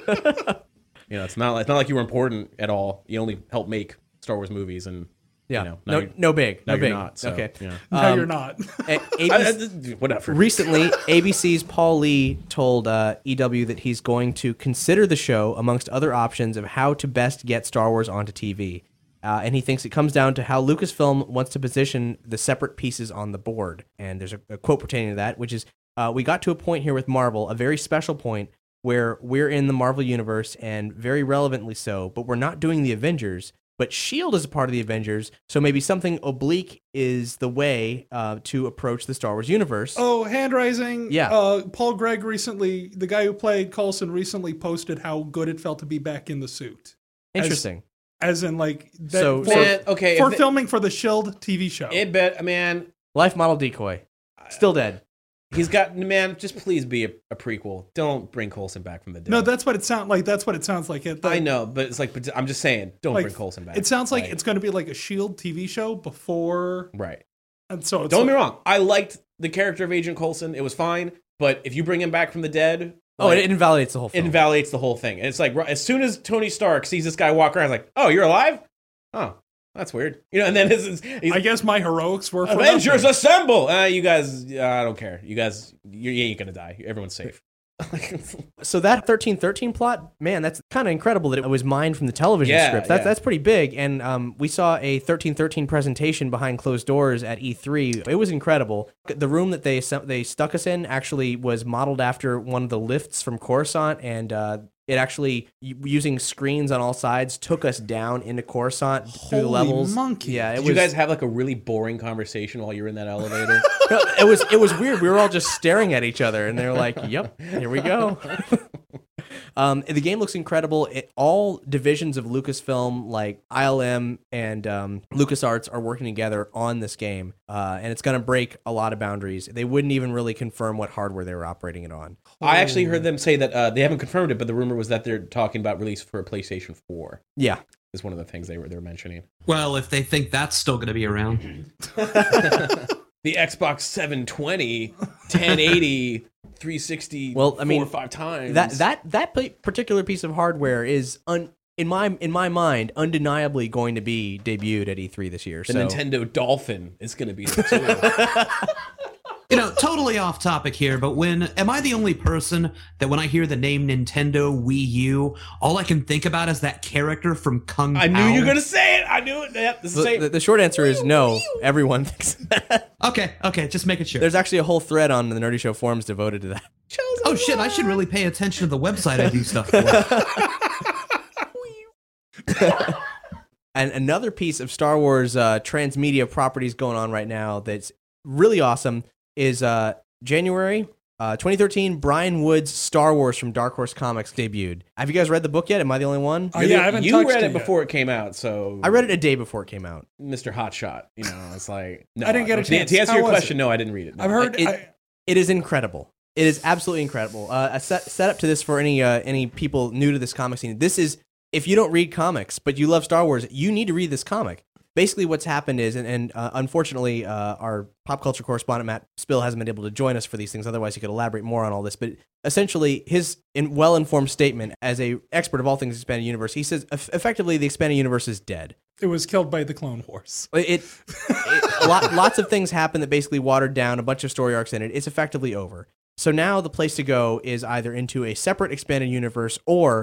you know, it's not. It's not like you were important at all. You only helped make Star Wars movies, and Yeah. you know, now no, you're- no big. now No you're big. not, so, okay. yeah. No, Um, you're not. A- A B C I- I- whatever. Recently, A B C's Paul Lee told uh, E W that he's going to consider the show amongst other options of how to best get Star Wars onto T V. Uh, and he thinks it comes down to how Lucasfilm wants to position the separate pieces on the board. And there's a, a quote pertaining to that, which is, uh, we got to a point here with Marvel, a very special point, where we're in the Marvel universe, and very relevantly so, but we're not doing the Avengers. But S H I E L D is a part of the Avengers, so maybe something oblique is the way uh, to approach the Star Wars universe. Oh, hand raising. Yeah. Uh, Paul Gregg recently, the guy who played Coulson, recently posted how good it felt to be back in the suit. Interesting. As in, like, that, So- for, Man, okay, for if they- filming for the S H I E L D T V show. It bet, man. Life model decoy. Still dead. He's got man. Just please be a, a prequel. Don't bring Coulson back from the dead. no, that's what it sounds like. That's what it sounds like. It, I know, but it's like, but I'm just saying, don't like, bring Coulson back. It sounds like Like- it's going to be like a S H I E L D T V show before, right. and so it's Don't get like, me wrong. I liked the character of Agent Coulson. It was fine. But if you bring him back from the dead, Oh, like, it invalidates the whole it film. invalidates the whole thing. And it's like right- as soon as Tony Stark sees this guy walk around, he's like, "Oh, you're alive? Oh, That's weird. You know, and then his, he's, I guess my heroics were for Avengers nothing. assemble. Uh, you guys, uh, I don't care. You guys, you, you ain't gonna die. Everyone's safe. So that thirteen thirteen plot, man, that's kind of incredible that it was mined from the television Yeah, scripts. That's yeah. that's pretty big. And um, we saw a thirteen thirteen presentation behind closed doors at E three. It was incredible. The room that they they stuck us in actually was modeled after one of the lifts from Coruscant, and uh, it actually, using screens on all sides, took us down into Coruscant through the Holy levels. monkey. Yeah, it Did was. you guys have like a really boring conversation while you were in that elevator? No, it was it was weird. We were all just staring at each other, and they were like, "Yep, here we go." um, the game looks incredible. It, all divisions of Lucasfilm, like I L M and um, LucasArts, are working together on this game, uh, and it's going to break a lot of boundaries. They wouldn't even really confirm what hardware they were operating it on. I actually heard them say that uh, they haven't confirmed it, but the rumor was that they're talking about release for a PlayStation four. Yeah, Is one of the things they were they were mentioning. Well, if they think that's still going to be around. The Xbox seven twenty, ten eighty, three sixty, Well, I mean, four or five times. that that that pa- particular piece of hardware is un, in my in my mind undeniably going to be debuted at E three this year. the so. Nintendo Dolphin is going to be there too. You know, totally off topic here, but when am I the only person that when I hear the name Nintendo Wii U, all I can think about is that character from Kung Pao? I knew you were going to say it. I knew it. Yep, this is The, the same. the, the short answer is no. Everyone thinks that. Okay, okay, just making sure. There's actually a whole thread on the Nerdy Show forums devoted to that. Oh shit, I should really pay attention to the website I do stuff for. And another piece of Star Wars uh, transmedia properties going on right now that's really awesome is uh, January uh, twenty thirteen, Brian Wood's Star Wars from Dark Horse Comics debuted. Have you guys read the book yet? Am I the only one? Oh, yeah, I haven't you touched read it it yet. before it came out, so I read it a day before it came out. Mister Hotshot. You know, it's like no, I didn't get a to- chance. To answer How your was question, it? no, I didn't read it. No. I've heard. It- I, It is incredible. It is absolutely incredible. Uh, a set set up to this for any uh, any people new to this comic scene. This is, if you don't read comics but you love Star Wars, you need to read this comic. Basically, what's happened is, and, and uh, unfortunately, uh, our pop culture correspondent Matt Spill hasn't been able to join us for these things. Otherwise, he could elaborate more on all this. But essentially, his in well-informed statement as a expert of all things expanded universe, he says eff- effectively the expanded universe is dead. it was killed by the Clone Wars. It, it, it a lot, lots of things happen that basically watered down a bunch of story arcs in it. It's effectively over. So now the place to go is either into a separate expanded universe or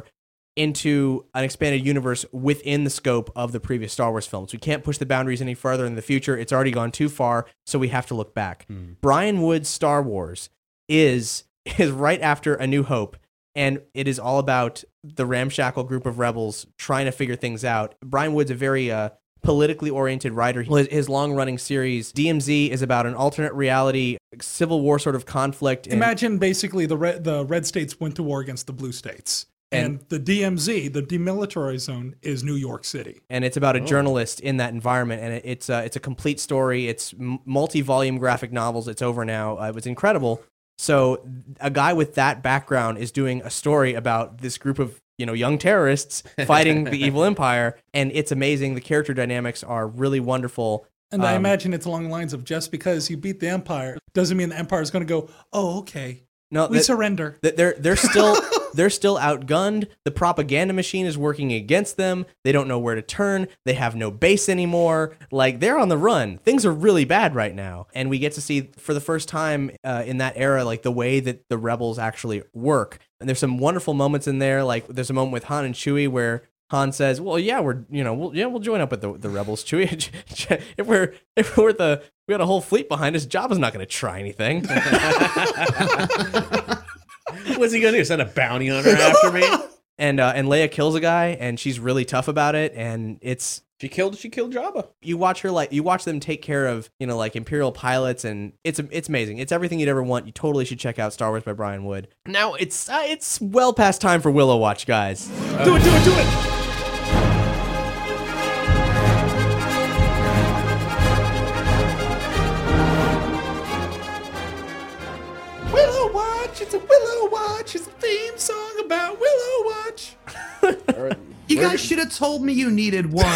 into an expanded universe within the scope of the previous Star Wars films. We can't push the boundaries any further in the future. It's already gone too far, so we have to look back. Hmm. Brian Wood's Star Wars is is right after A New Hope, and it is all about the ramshackle group of rebels trying to figure things out. Brian Wood's a very uh, politically oriented writer. His, his long-running series, D M Z, is about an alternate reality, Civil War sort of conflict. and- Imagine basically the red, the red states went to war against the blue states. And, the D M Z, the demilitarized zone, is New York City. and it's about a journalist in that environment, and it, it's uh, it's a complete story. It's m- multi-volume graphic novels. It's over now. Uh, it was incredible. So a guy with that background is doing a story about this group of you know young terrorists fighting the evil empire, and it's amazing. The character dynamics are really wonderful. And I Um, imagine it's along the lines of just because you beat the Empire doesn't mean the Empire is going to go, oh, okay, No, we that- surrender. that they're they're still they're still outgunned. The propaganda machine is working against them. They don't know where to turn. They have no base anymore. Like they're on the run. Things are really bad right now, and we get to see for the first time uh, in that era like the way that the rebels actually work. And there's some wonderful moments in there. Like there's a moment with Han and Chewie where Han says, "Well, yeah, we're you know, we'll, yeah, we'll join up with the, the rebels, Chewie. if we're if we're the we got a whole fleet behind us, Jabba's not going to try anything." What's he gonna do? Send a bounty hunter after me? And uh, and Leia kills a guy, and she's really tough about it. And it's She killed. She killed Jabba. you watch her like you watch them take care of you know like Imperial pilots, and it's it's amazing. It's everything you'd ever want. You totally should check out Star Wars by Brian Wood. Now it's uh, it's well past time for Willow Watch, guys. do it, do it, do it. Willow Watch, it's a Willow Watch, it's a theme song about Willow Watch. You guys should have told me you needed one.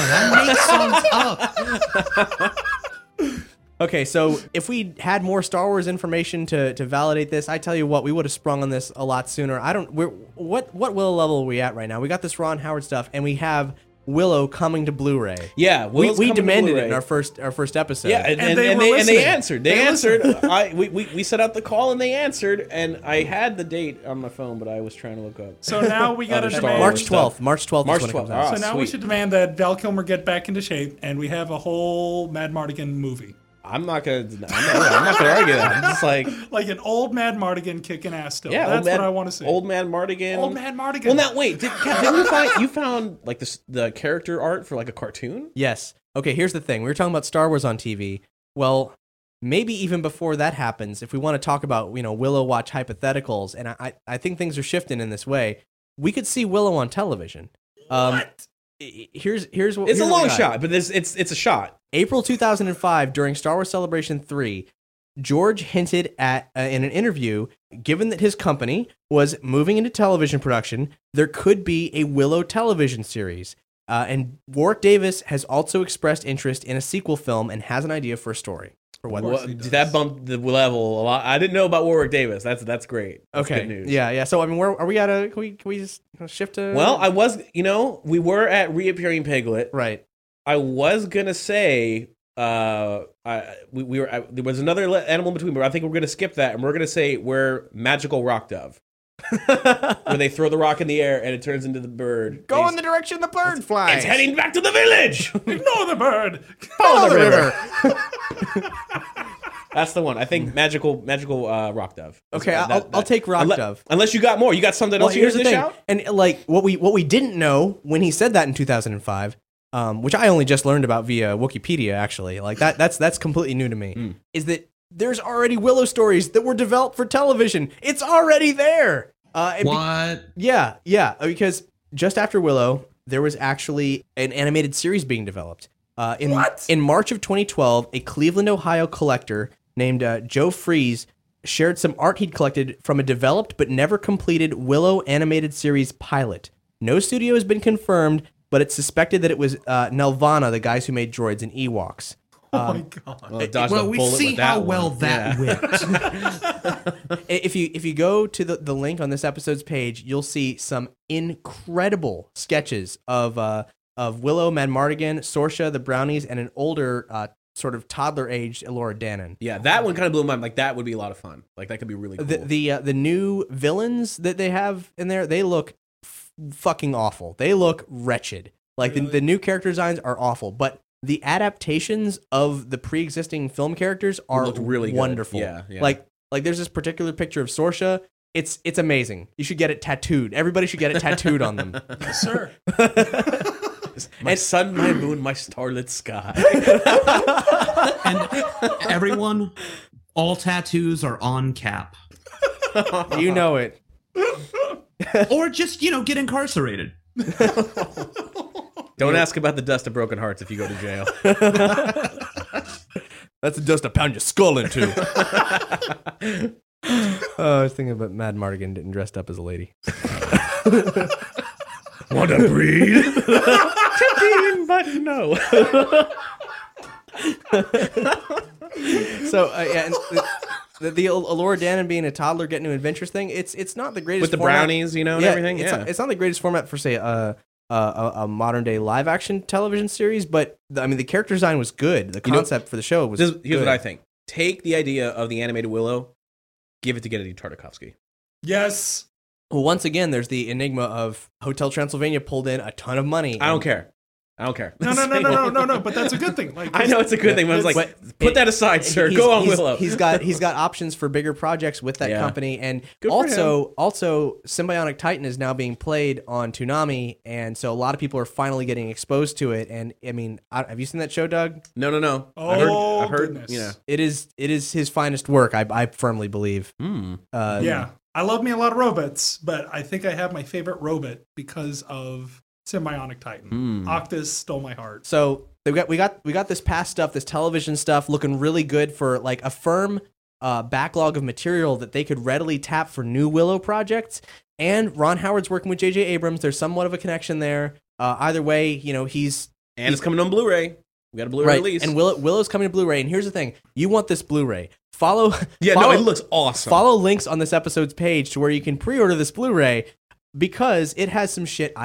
I make songs up. Okay, so if we had more Star Wars information to, to validate this, I tell you what, we would have sprung on this a lot sooner. I don't. We're what what Willow level are we at right now? We got this Ron Howard stuff, and we have Willow coming to Blu-ray. Yeah, we, Willow's we coming to demanded it Blu-ray. in our first our first episode. Yeah, and, And and, they and were they, and they listening. answered. They, They answered. listened. I we, we we set out the call and they answered, and I had the date on my phone, but I was trying to look up. So now we got to Other Star demand. Wars March twelfth. March twelfth. March is when it twelfth. comes out. Ah, So now we sweet. should demand that Val Kilmer get back into shape, and we have a whole Mad Mardigan movie, I'm not gonna. I'm not, I'm not gonna argue that. I'm just like, like an old Mad Mardigan kicking ass. Still, yeah, that's old man, what I want to see. Old man Mardigan. Old Man Mardigan. Well, now wait. Did, did you find you found like this the character art for like a cartoon? Yes. Okay, here's the thing. We were talking about Star Wars on T V. Well, maybe even before that happens, if we want to talk about, you know, Willow watch hypotheticals, and I, I think things are shifting in this way, we could see Willow on television. Um, What? i- Here's here's what It's a here's what long we got. shot, but it's it's it's a shot. April two thousand five, during Star Wars Celebration three, George hinted at uh, in an interview, given that his company was moving into television production, there could be a Willow television series. Uh, and Warwick Davis has also expressed interest in a sequel film and has an idea for a story. For what? What, that bumped the level a lot. I didn't know about Warwick Davis. That's that's great. That's Okay. good news. Yeah, yeah. So I mean, where are we at? A can we can we just shift to? Well, I was, you know, we were at reappearing Piglet. right. I was gonna say, uh, I we, we were I, there was another le- animal in between, but I think we're gonna skip that, and we're gonna say we're magical rock dove, where they throw the rock in the air and it turns into the bird. Go It's- in the direction the bird flies. It's heading back to the village. Ignore the bird. Follow the river. That's the one. I think magical magical uh, rock dove. Okay, That- I'll, that- I'll take rock unle- dove. Unless you got more, you got something Well, else you here's the dish thing, out? and like what we what we didn't know when he said that in two thousand five, um, which I only just learned about via Wikipedia. Actually, like that that's that's completely new to me. Hmm. Is that there's already Willow stories that were developed for television? It's already there. Uh, it be- What? yeah, yeah, uh, because just after Willow, there was actually an animated series being developed. Uh, in What? in March of twenty twelve, a Cleveland, Ohio collector named uh, Joe Fries shared some art he'd collected from a developed but never completed Willow animated series pilot. No studio has been confirmed, but it's suspected that it was uh, Nelvana, the guys who made droids and Ewoks. Oh my god. Well, dodged Well, a we bullet see with that how one. well that Yeah. went. If you if you go to the, the link on this episode's page, you'll see some incredible sketches of uh, of Willow, Mad Mardigan, Sorsha, the Brownies, and an older uh, sort of toddler-aged Elora Danan. Yeah, that one kind of blew my mind. Like that would be a lot of fun. Like that could be really cool. The the uh, the new villains that they have in there, they look f- fucking awful. They look wretched. Like the, the new character designs are awful, but the adaptations of the pre-existing film characters are looked really good. wonderful. Yeah, yeah. Like like there's this particular picture of Sorsha. It's it's amazing. You should get it tattooed. Everybody should get it tattooed on them. Yes, sir. my sun, my moon, my starlit sky. And everyone, all tattoos are on Cap. You know it. Or just, you know, get incarcerated. Don't ask about the dust of broken hearts if you go to jail. That's a dust to pound your skull into. Oh, I was thinking about Mad Mardigan getting dressed up as a lady. Want to breed? But no. So uh, yeah, and the, the, the Elora Danan being a toddler getting to adventures thing, it's it's not the greatest With the format. brownies, you know, and yeah, everything. It's, Yeah. not, it's not the greatest format for say a a, a, a modern day live action television series, but the, I mean the character design was good. The You know, concept for the show was. This- here's good. what I think. Take the idea of the animated Willow, give it to Gennady Tartakovsky. Yes. Well, once again, there's the enigma of Hotel Transylvania pulled in a ton of money. I don't and- care. I don't care. No, no, no, no, no, no, no. But that's a good thing. Like I know it's a good thing, but I was like, But put it- that aside, sir. He's- Go on, he's- Willow. He's got he's got options for bigger projects with that Yeah. company, and Good for also also Symbionic Titan is now being played on Toonami, and so a lot of people are finally getting exposed to it. And I mean, I, have you seen that show, Doug? No, no, no. Oh, I heard, I heard goodness. you know. It is it is his finest work. I I firmly believe. Hmm. Uh, Yeah. I love me a lot of robots, but I think I have my favorite robot because of Symbionic Titan. Hmm. Octus stole my heart. So we got we got we got this past stuff, this television stuff, looking really good for like a firm uh, backlog of material that they could readily tap for new Willow projects. And Ron Howard's working with J J Abrams. There's somewhat of a connection there. Uh, either way, you know he's And it's coming on Blu-ray. We got a Blu-ray right. release. And Willow, Willow's coming to Blu-ray. And here's the thing: you want this Blu-ray? Follow. yeah, follow, no, it looks awesome. Follow links on this episode's page to where you can pre-order this Blu-ray because it has some shit I have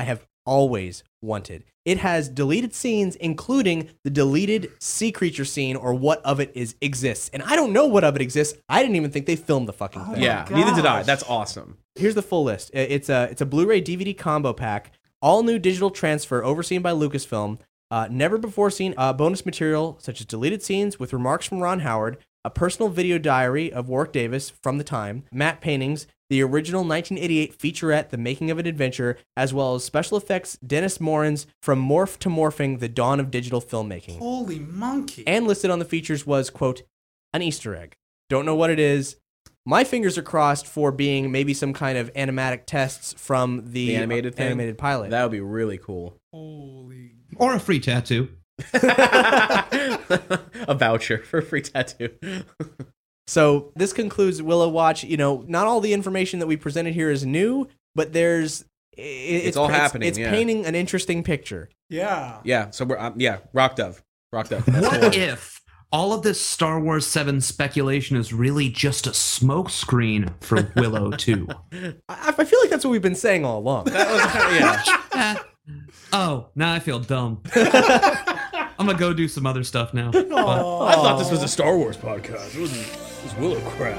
always wanted. It has deleted scenes, including the deleted sea creature scene, or what of it is exists. And I don't know what of it exists. I didn't even think they filmed the fucking Oh thing. my Yeah, neither did I. gosh. That's awesome. Here's the full list. I- It's a it's a Blu-ray D V D combo pack, all new digital transfer overseen by Lucasfilm. Uh, never before seen uh, bonus material such as deleted scenes with remarks from Ron Howard, a personal video diary of Warwick Davis from the time, matte paintings, the original nineteen eighty-eight featurette, The Making of an Adventure, as well as special effects Dennis Morin's From Morph to Morphing, The Dawn of Digital Filmmaking. Holy monkey. And listed on the features was, quote, an Easter egg. Don't know what it is. My fingers are crossed for being maybe some kind of animatic tests from the, The animated uh, thing? animated pilot. That would be really cool. Holy. Or a free tattoo. A voucher for a free tattoo. So this concludes Willow Watch. You know, not all the information that we presented here is new, but there's i- it's, all happening, It's yeah. painting an interesting picture. Yeah. Yeah, so we're um, yeah, Rock Dove. Rock Dove. That's the What one. if all of this Star Wars seven speculation is really just a smokescreen for Willow two? I, I feel like that's what we've been saying all along. That was kind of, yeah. Oh, now I feel dumb. I'm gonna go do some other stuff now. But- I thought this was a Star Wars podcast. It was, it was Willow crap.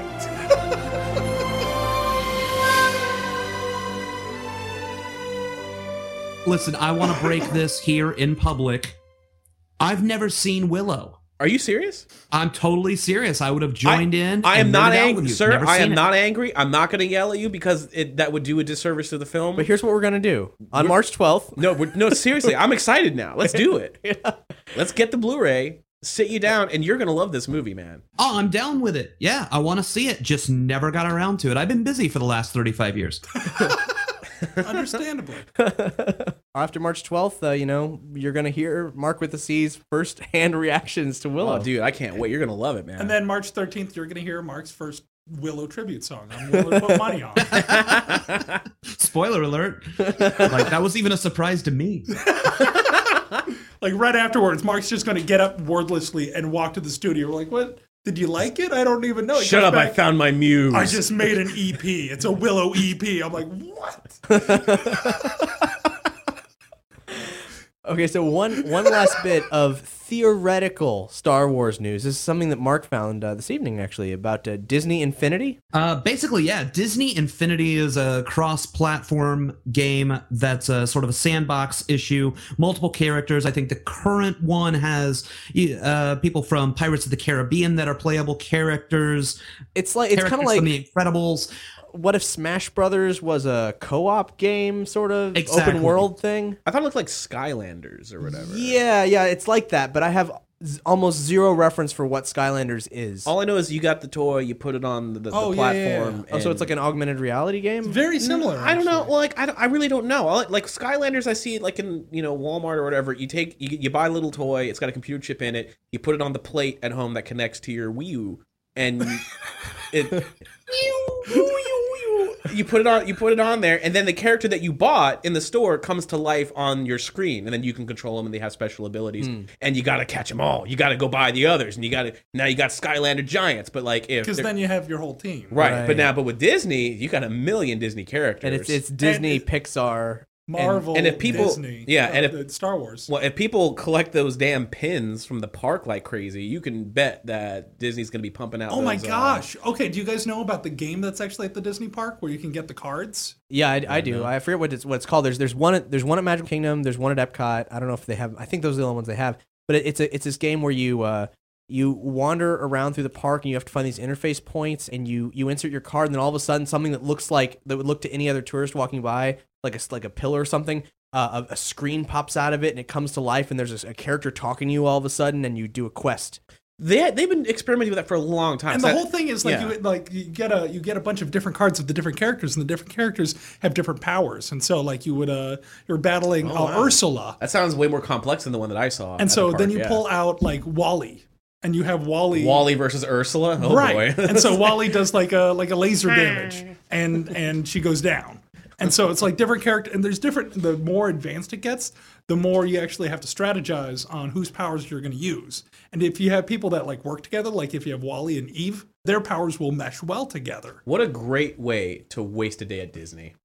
Listen, I want to break this here in public. I've never seen Willow. Are you serious? I'm totally serious. I would have joined I, in. I am and not nerded out angry, with you. sir. Never I seen am it. not angry. I'm not going to yell at you because it, that would do a disservice to the film. But here's what we're gonna do on March twelfth. no, we're, no, seriously, I'm excited now. Let's do it. Let's get the Blu-ray, sit you down, and you're going to love this movie, man. Oh, I'm down with it. Yeah, I want to see it. Just never got around to it. I've been busy for the last thirty-five years. Understandably. After March twelfth, uh, you know, you're gonna hear Mark with the C's first-hand reactions to Willow. Oh, dude, I can't wait. You're going to love it, man. And then March thirteenth, you're going to hear Mark's first Willow tribute song. I'm willing to put money on. Spoiler alert. Like, that was even a surprise to me. Like right afterwards, Mark's just going to get up wordlessly and walk to the studio. We're like, what? Did you like it? I don't even know. He Shut comes up, I back, found my muse. I just made an E P. It's a Willow E P. I'm like, what? Okay, so one one last bit of theoretical Star Wars news. This is something that Mark found uh, this evening, actually, about uh, Disney Infinity. Uh, basically, yeah, Disney Infinity is a cross-platform game that's a sort of a sandbox issue. Multiple characters. I think the current one has uh, people from Pirates of the Caribbean that are playable characters. It's like it's kind of characters like from The Incredibles. what if Smash Brothers was a co-op game, sort of Exactly. open world thing? I thought it looked like Skylanders or whatever. Yeah, yeah, it's like that. But I have z- almost zero reference for what Skylanders is. All I know is you got the toy, you put it on the, the, Oh, the yeah, yeah, yeah. platform. Oh, so it's and- like an augmented reality game. Very similar. I don't know. actually. Well, like I, don't- I really don't know. I like, like Skylanders, I see like in you know Walmart or whatever. You take you, you buy a little toy. It's got a computer chip in it. You put it on the plate at home that connects to your Wii U, and it. You put it on. You put it on there, and then the character that you bought in the store comes to life on your screen, and then you can control them, and they have special abilities. And you got to catch them all. You got to go buy the others, and you got to now you got Skylander Giants. But like if Because they're- then you have your whole team. right, Right. but now but with Disney, you got a million Disney characters, And it's it's Disney, it- Pixar. Marvel, and if people- Disney, yeah, uh, and if- the Star Wars. Well, if people collect those damn pins from the park like crazy, you can bet that Disney's going to be pumping out. Oh my those, uh, gosh. Okay, do you guys know about the game that's actually at the Disney park where you can get the cards? Yeah, I, I do. I forget what it's what it's called. There's there's one at, there's one at Magic Kingdom. There's one at Epcot. I don't know if they have. I think those are the only ones they have. But it, it's a it's this game where you uh, you wander around through the park and you have to find these interface points and you you insert your card and then all of a sudden something that looks like that would look to any other tourist walking by like a like a pillar or something. Uh, a, a screen pops out of it and it comes to life and there's a, a character talking to you all of a sudden and you do a quest. They they've been experimenting with that for a long time. And So the that- whole thing is like yeah. you like you get a you get a bunch of different cards of the different characters, and the different characters have different powers. And so like you would uh you're battling uh, wow. Ursula, that sounds way more complex than the one that I saw. and at so the then park, you yeah. pull out like Wally, and you have Wally. Wally versus Ursula. Oh right. boy! And so Wally does like a like a laser damage, and and she goes down. And so it's like different character, and there's different. The more advanced it gets, the more you actually have to strategize on whose powers you're going to use. And if you have people that like work together, like if you have Wally and Eve, their powers will mesh well together. What a great way to waste a day at Disney.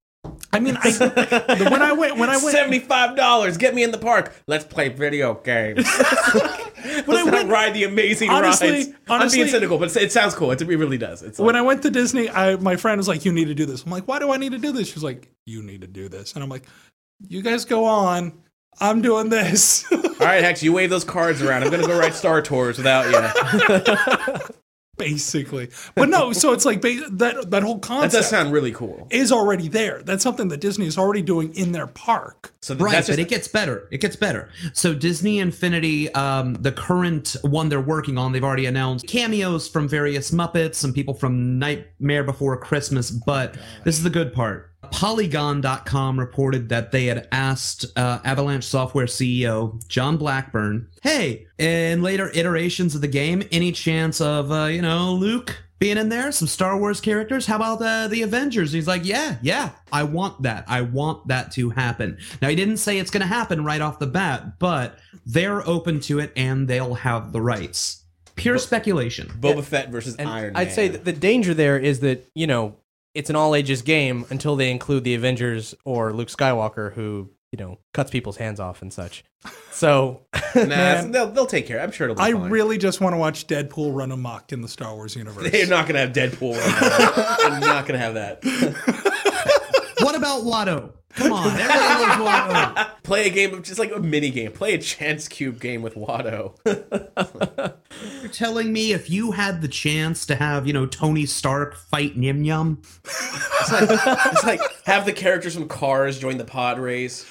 I mean, I, the- when I went, when I went, seventy-five dollars. Get me in the park. Let's play video games. Let's I not went- ride the amazing honestly- rides. honestly- I'm being cynical, but it sounds cool. It, it really does. It's like, when I went to Disney, I my friend was like, "You need to do this." I'm like, "Why do I need to do this?" She's like, "You need to do this," and I'm like, "You guys go on. I'm doing this." all right, Hex, you wave those cards around. I'm gonna go ride Star Tours without you. Basically, but no. So it's like ba- that that whole That concept does sound really cool. is already there. That's something that Disney is already doing in their park. So th- Right, that's but just, it gets better. It gets better. So Disney Infinity, um, the current one they're working on, they've already announced cameos from various Muppets, some people from Nightmare Before Christmas, but this is the good part. Polygon dot com reported that they had asked uh, Avalanche Software C E O John Blackburn, hey, in later iterations of the game, any chance of, uh, you know, Luke being in there, some Star Wars characters? How about uh, the Avengers? He's like, yeah, yeah, I want that. I want that to happen. Now, he didn't say it's going to happen right off the bat, but they're open to it and they'll have the rights. Pure speculation. Boba Fett versus And Iron Man. I'd say that the danger there is that, you know, it's an all ages game until they include the Avengers or Luke Skywalker, who, you know, cuts people's hands off and such. So, Nah, they'll, they'll take care. I'm sure it'll be I fine. really just want to watch Deadpool run amok in the Star Wars universe. They're not going to have Deadpool. They're not going to have that. What about Watto? Come on, everybody loves Watto. Play a game of just like a mini game. Play a chance cube game with Watto. You're telling me if you had the chance to have, you know, Tony Stark fight Nim Yum? It's like, it's like have the characters from Cars join the pod race.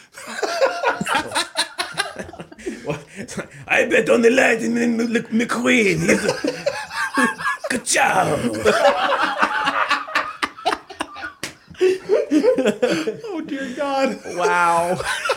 What? It's like, I bet on the Lightning McQueen. He's a... Good job. Oh dear God! wow.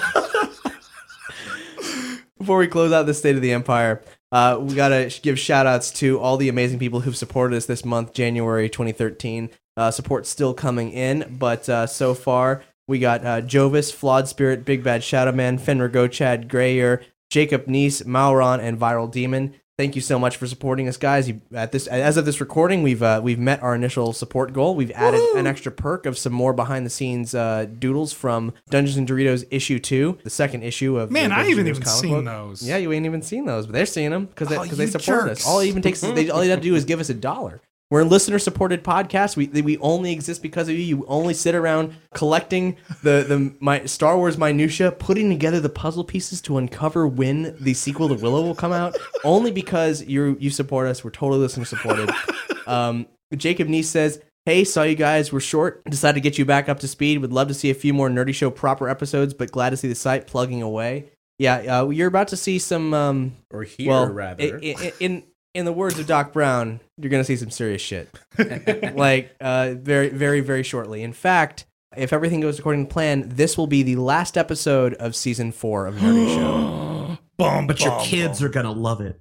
Before we close out the State of the Empire, uh, we got to give shout outs to all the amazing people who've supported us this month, January twenty thirteen. Uh, support's still coming in, but uh, so far we got uh, Jovis, Flawed Spirit, Big Bad Shadow Man, Fenrir Gochad, Grayer, Jacob Neese, Mauron, and Viral Demon. Thank you so much for supporting us, guys. You, at this, as of this recording, we've uh, we've met our initial support goal. We've added Woo! an extra perk of some more behind the scenes uh, doodles from Dungeons and Doritos issue two, the second issue of. Man, the I Dungeons haven't and Doritos even comic seen book. those. Yeah, you ain't even seen those, but they're seeing them because they, Oh, 'cause they you support jerks. us. All it even takes, is they, all you have to do is give us a dollar. We're a listener-supported podcast. We we only exist because of you. You only sit around collecting the the my Star Wars minutia, putting together the puzzle pieces to uncover when the sequel to Willow will come out. Only because you you support us. We're totally listener-supported. Um, Jacob Neese says, "Hey, saw you guys were short. Decided to get you back up to speed. Would love to see a few more Nerdy Show proper episodes, but glad to see the site plugging away. Yeah, uh, you're about to see some. Um, Or here, well, rather. i- i- in in the words of Doc Brown, you're gonna see some serious shit. like uh, very, very, very shortly. In fact, if everything goes according to plan, this will be the last episode of season four of Nerdy Show. Bum, But your bum, kids bum. are gonna love it.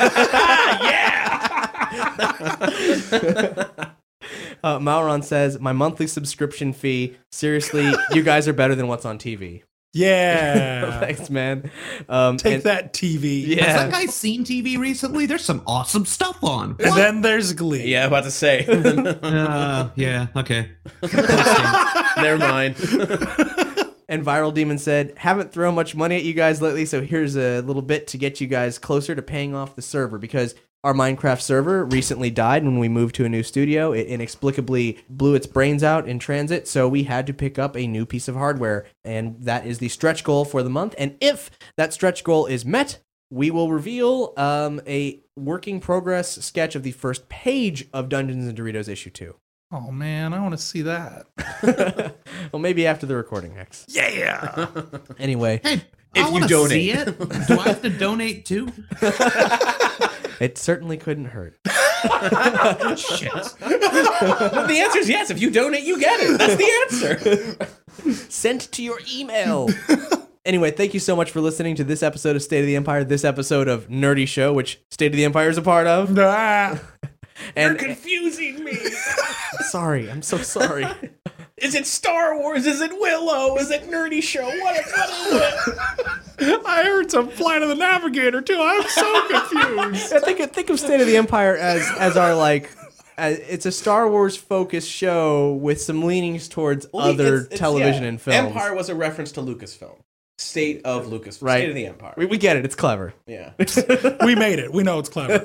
Uh, Mauron says, "My monthly subscription fee. Seriously, you guys are better than what's on T V." Yeah. Thanks, man. Um, Take and- that T V. Yeah. Has that guy seen T V recently? There's some awesome stuff on. And then there's Glee. Yeah, about to say. Uh, yeah, okay. Never mind. And Viral Demon said, "Haven't thrown much money at you guys lately, so here's a little bit to get you guys closer to paying off the server because our Minecraft server recently died when we moved to a new studio. It inexplicably blew its brains out in transit, so we had to pick up a new piece of hardware, and that is the stretch goal for the month. And if that stretch goal is met, we will reveal um, a working progress sketch of the first page of Dungeons and Doritos issue two. Oh man, I want to see that. Well, maybe after the recording, X. Yeah. Anyway, Hey, If I you wanna donate. see it. Do I have to donate too? it certainly couldn't hurt. Shit. The answer is yes. If you donate, you get it. That's the answer. Sent to your email. Anyway, thank you so much for listening to this episode of State of the Empire, this episode of Nerdy Show, which State of the Empire is a part of. Ah. And Confusing me. sorry, I'm so sorry. Is it Star Wars? Is it Willow? Is it Nerdy Show? What, what is it? I heard some Flight of the Navigator too. I'm so confused. I think think of State of the Empire as as our like Uh, it's a Star Wars focused show with some leanings towards Well, other it's- it's- television yeah. and films. Empire was a reference to Lucasfilm. State of Lucasfilm. Right. State of the Empire. We, we get it. It's clever. yeah. We made it. We know it's clever.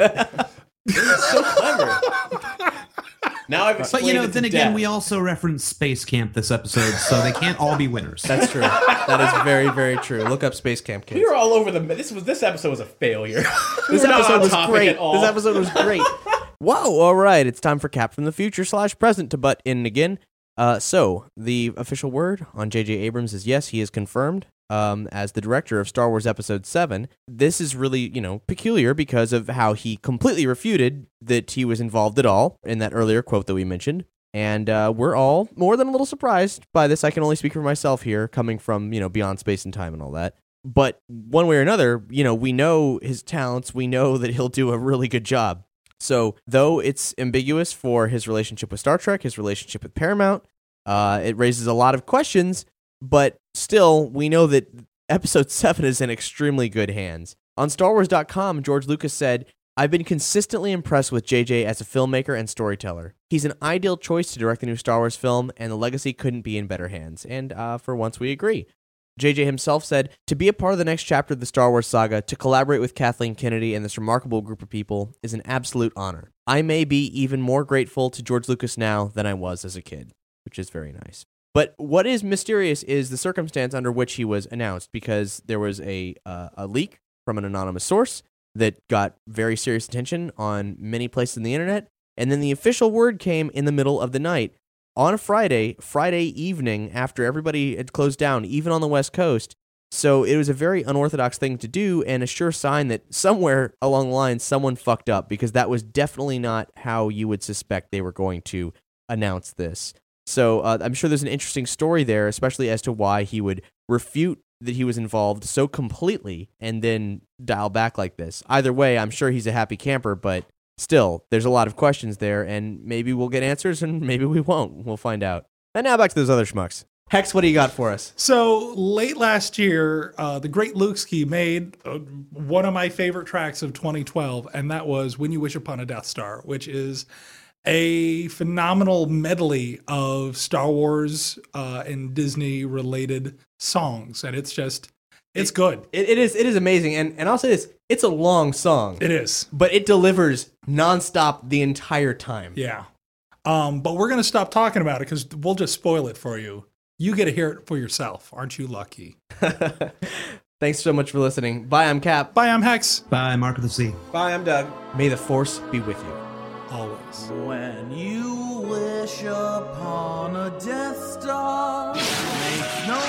so clever. Now I've But explained you know, it to then again, death. we also reference Space Camp this episode, so they can't all be winners. That's true. That is very, very true. Look up Space Camp Kids. We were all over the. This was this episode was a failure. This We're not episode on was topic great. at all. This episode was great. Whoa! All right, it's time for Cap from the Future slash Present to butt in again. Uh, so the official word on J J Abrams is yes, he is confirmed um, as the director of Star Wars Episode Seven. This is really, you know, peculiar because of how he completely refuted that he was involved at all in that earlier quote that we mentioned. And uh, we're all more than a little surprised by this. I can only speak for myself here, coming from, you know, beyond space and time and all that. But one way or another, you know, we know his talents. We know that he'll do a really good job. So though it's ambiguous for his relationship with Star Trek, his relationship with Paramount, uh, it raises a lot of questions. But still, we know that Episode seven is in extremely good hands. On Star Wars dot com, George Lucas said, I've been consistently impressed with J J as a filmmaker and storyteller. He's an ideal choice to direct the new Star Wars film, and the legacy couldn't be in better hands. And uh, for once, we agree. J J himself said, to be a part of the next chapter of the Star Wars saga, to collaborate with Kathleen Kennedy and this remarkable group of people is an absolute honor. I may be even more grateful to George Lucas now than I was as a kid, which is very nice. But what is mysterious is the circumstance under which he was announced, because there was a uh, a leak from an anonymous source that got very serious attention on many places in the internet, and then the official word came in the middle of the night. On a Friday, Friday evening, after everybody had closed down, even on the West Coast. So it was a very unorthodox thing to do, and a sure sign that somewhere along the line someone fucked up, because that was definitely not how you would suspect they were going to announce this. So uh, I'm sure there's an interesting story there, especially as to why he would refute that he was involved so completely and then dial back like this. Either way, I'm sure he's a happy camper, but still, there's a lot of questions there, and maybe we'll get answers, and maybe we won't. We'll find out. And now back to those other schmucks. Hex, what do you got for us? So late last year, uh, the great Lukeski made uh, one of my favorite tracks of twenty twelve, and that was When You Wish Upon a Death Star, which is a phenomenal medley of Star Wars uh, and Disney-related songs, and it's just, it's good. It, it is it is amazing, and, and I'll say this, it's a long song, It is. but it delivers nonstop the entire time. Yeah. Um, but we're going to stop talking about it because we'll just spoil it for you. You get to hear it for yourself. Aren't you lucky? Thanks so much for listening. Bye, I'm Cap. Bye, I'm Hex. By Mark of the Sea. Bye, I'm Doug. May the Force be with you. Always. When you wish upon a Death Star, makes no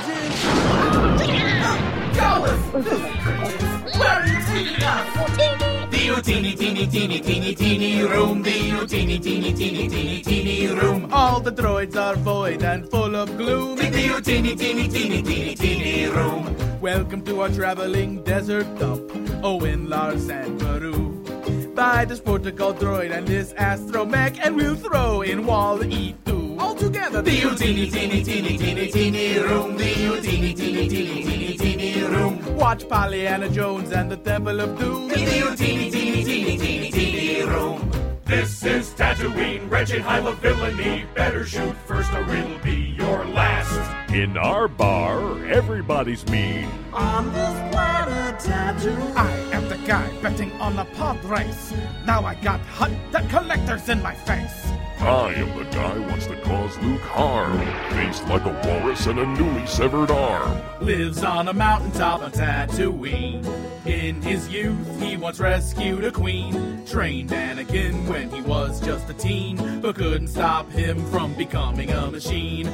difference. Where are you taking us? The teeny, teeny, teeny, teeny, teeny room. The teeny, teeny, teeny, teeny, teeny room. All the droids are void and full of gloom. In the teeny, teeny, teeny, teeny, teeny room. Welcome to our traveling desert dump. Owen, Lars, and Maru. Buy this protocol droid and this astromech, and we'll throw in Wall-E two. All together, the teeny, teeny, teeny, teeny, teeny room. The teeny, teeny, teeny, teeny, teeny room. Watch Pollyanna Jones and the Temple of Doom. The teeny, teeny, teeny, teeny, teeny room. This is Tatooine, wretched hive of villainy. Better shoot first or it'll be your last. In our bar, everybody's mean. On this planet Tatooine, I am the guy betting on a pod race. Now I got hunted collectors in my face. I am the guy wants to cause Luke harm. Faced like a walrus and a newly severed arm. Lives on a mountaintop on Tatooine. In his youth, he once rescued a queen. Trained Anakin when he was just a teen, but couldn't stop him from becoming a machine.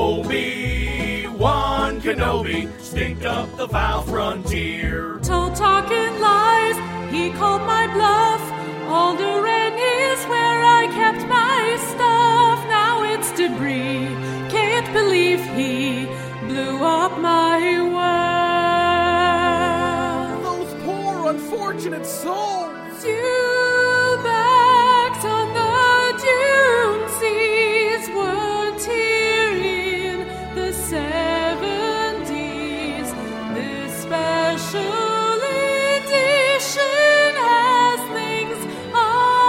Obi-Wan Kenobi, stink up the foul frontier. Told talking lies, he called my bluff. Alderaan is where I kept my stuff. Now it's debris. Can't believe he blew up my world. Those poor unfortunate souls. Dewbacks on the dune seas were tearing the seventies. This special edition has things I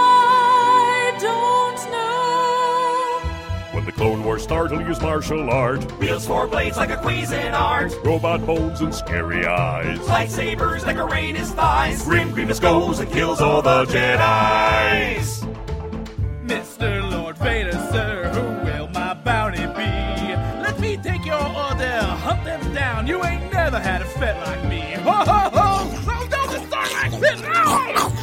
for Startly's martial art. Wields four blades like a Cuisinart. Robot bones and scary eyes. Lightsabers that rain his thighs. Grim Grievous goes and kills all the Jedis. Mister Lord Vader, sir, who will my bounty be? Let me take your order, hunt them down. You ain't never had a fet like me. Ho ho ho! So don't just start like this! No!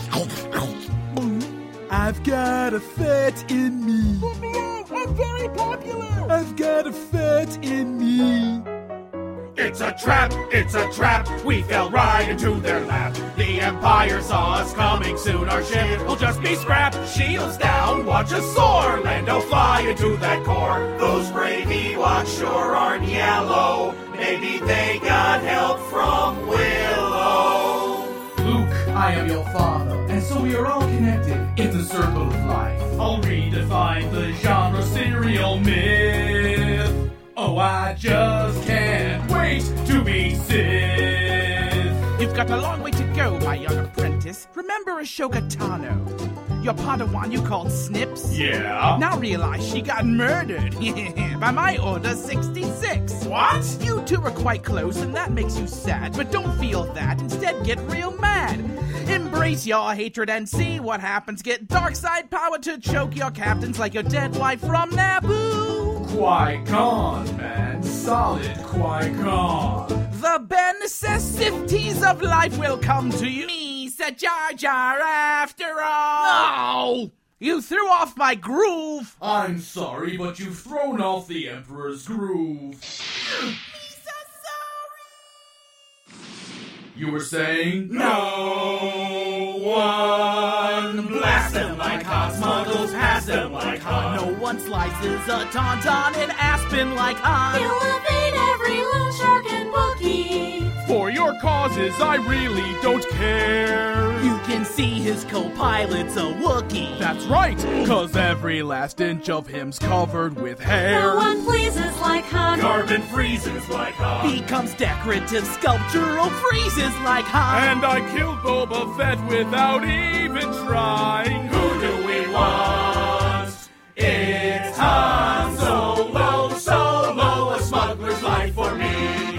I've got a fet in me. I'm very popular. I've got a fet in me. It's a trap, it's a trap. We fell right into their lap. The Empire saw us coming soon. Our ship will just be scrapped. Shields down, watch us soar. Lando fly into that core. Those brave Ewoks sure aren't yellow. Maybe they got help from Willow. Luke, I am your father, and so we are all connected in the circle of life. I'll redefine the genre serial myth. Oh, I just can't wait to be Sith. You've got a long way to go, my young apprentice. Remember Ashoka Tano, your Padawan you called Snips? Yeah? Now realize she got murdered by my order sixty-six. What? You two are quite close, and that makes you sad. But don't feel that. Instead, get real mad. Embrace your hatred and see what happens. Get dark side power to choke your captains like your dead wife from Naboo. Qui-Gon, man. Solid Qui-Gon. The bare necessities of life will come to you. Me, Sir Jar Jar, after all. No! You threw off my groove. I'm sorry, but you've thrown off the Emperor's groove. You were saying? No one blast them like hot, smuggles past them like hot. No one slices a tauntaun in Aspen like Han. He'll evade every loan shark and Wookiee. For your causes, I really don't care. You can see his co-pilot's a Wookiee. That's right, cause every last inch of him's covered with hair. No one pleases like Han. Carbon freezes like hot. Becomes decorative sculptural freezes like Han. And I killed Boba Fett without even trying. Who do we want? It's Han Solo, Solo, a smuggler's life for me.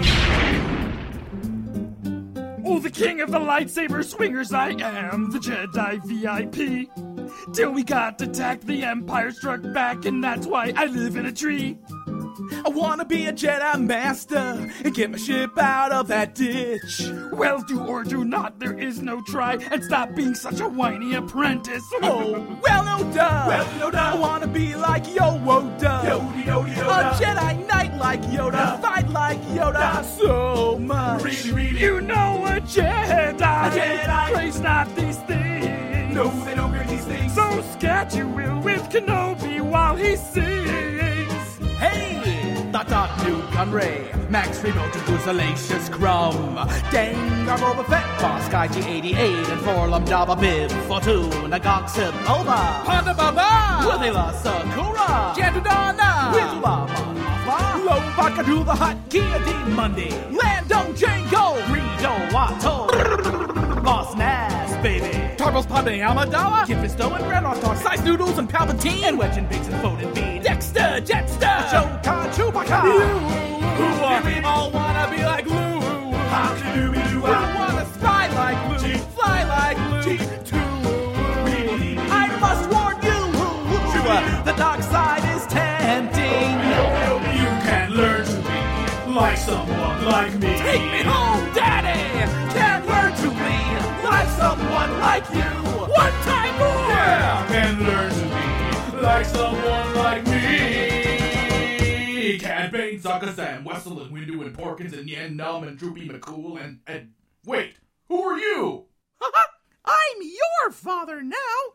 Oh, the king of the lightsaber swingers, I am the Jedi V I P. Till we got attacked, the Empire struck back, and that's why I live in a tree. I wanna be a Jedi Master and get my ship out of that ditch. Well, do or do not, there is no try, and stop being such a whiny apprentice. Oh, well, no duh. Well, no duh. I wanna be like Yoda. Yoda, Yoda, Yoda. A Jedi Knight like Yoda. Yeah. Fight like Yoda. Yeah. So much. Really, really. You know a Jedi. A Jedi. Praise not these things. No, they don't hear these things. So scat you will with Kenobi while he sings. Hey! Dot dot new Gunray, Max Remote and Boozalacious Crumb, Dengar Boba Fett, Boss Guy G eighty-eight, and Forlum Daba Bib, Fortuna Goxib Oba, Panda Baba! Withila Sakura, Jantudana! Withula Mothma, Lo Baka the Hut, Kia D Monday, Lando Jango, Rido Watto, Boss Nass, baby, Tarbos Padme Amidala? Kid Fisto and Grand Moff Tark, Size Noodles and Palpatine, and Wedge and Biggs and Foden Bean, Dexter, Jetster, Shokan, Chewbacca, You, who uh, all wanna be like Luke. How can you be Luke? I wanna spy like Luke, fly like Luke, too. I must warn you, uh, the dark side is tempting. You can learn to be like someone like me. Take me home, Daddy! Can't learn to be like someone like you. One time more! Yeah, can learn to be like someone like me. Cad Bane, Sokka Sam, Wessel and Windu and Porkins and Yen Num and Droopy McCool and, and wait, who are you? I'm your father now.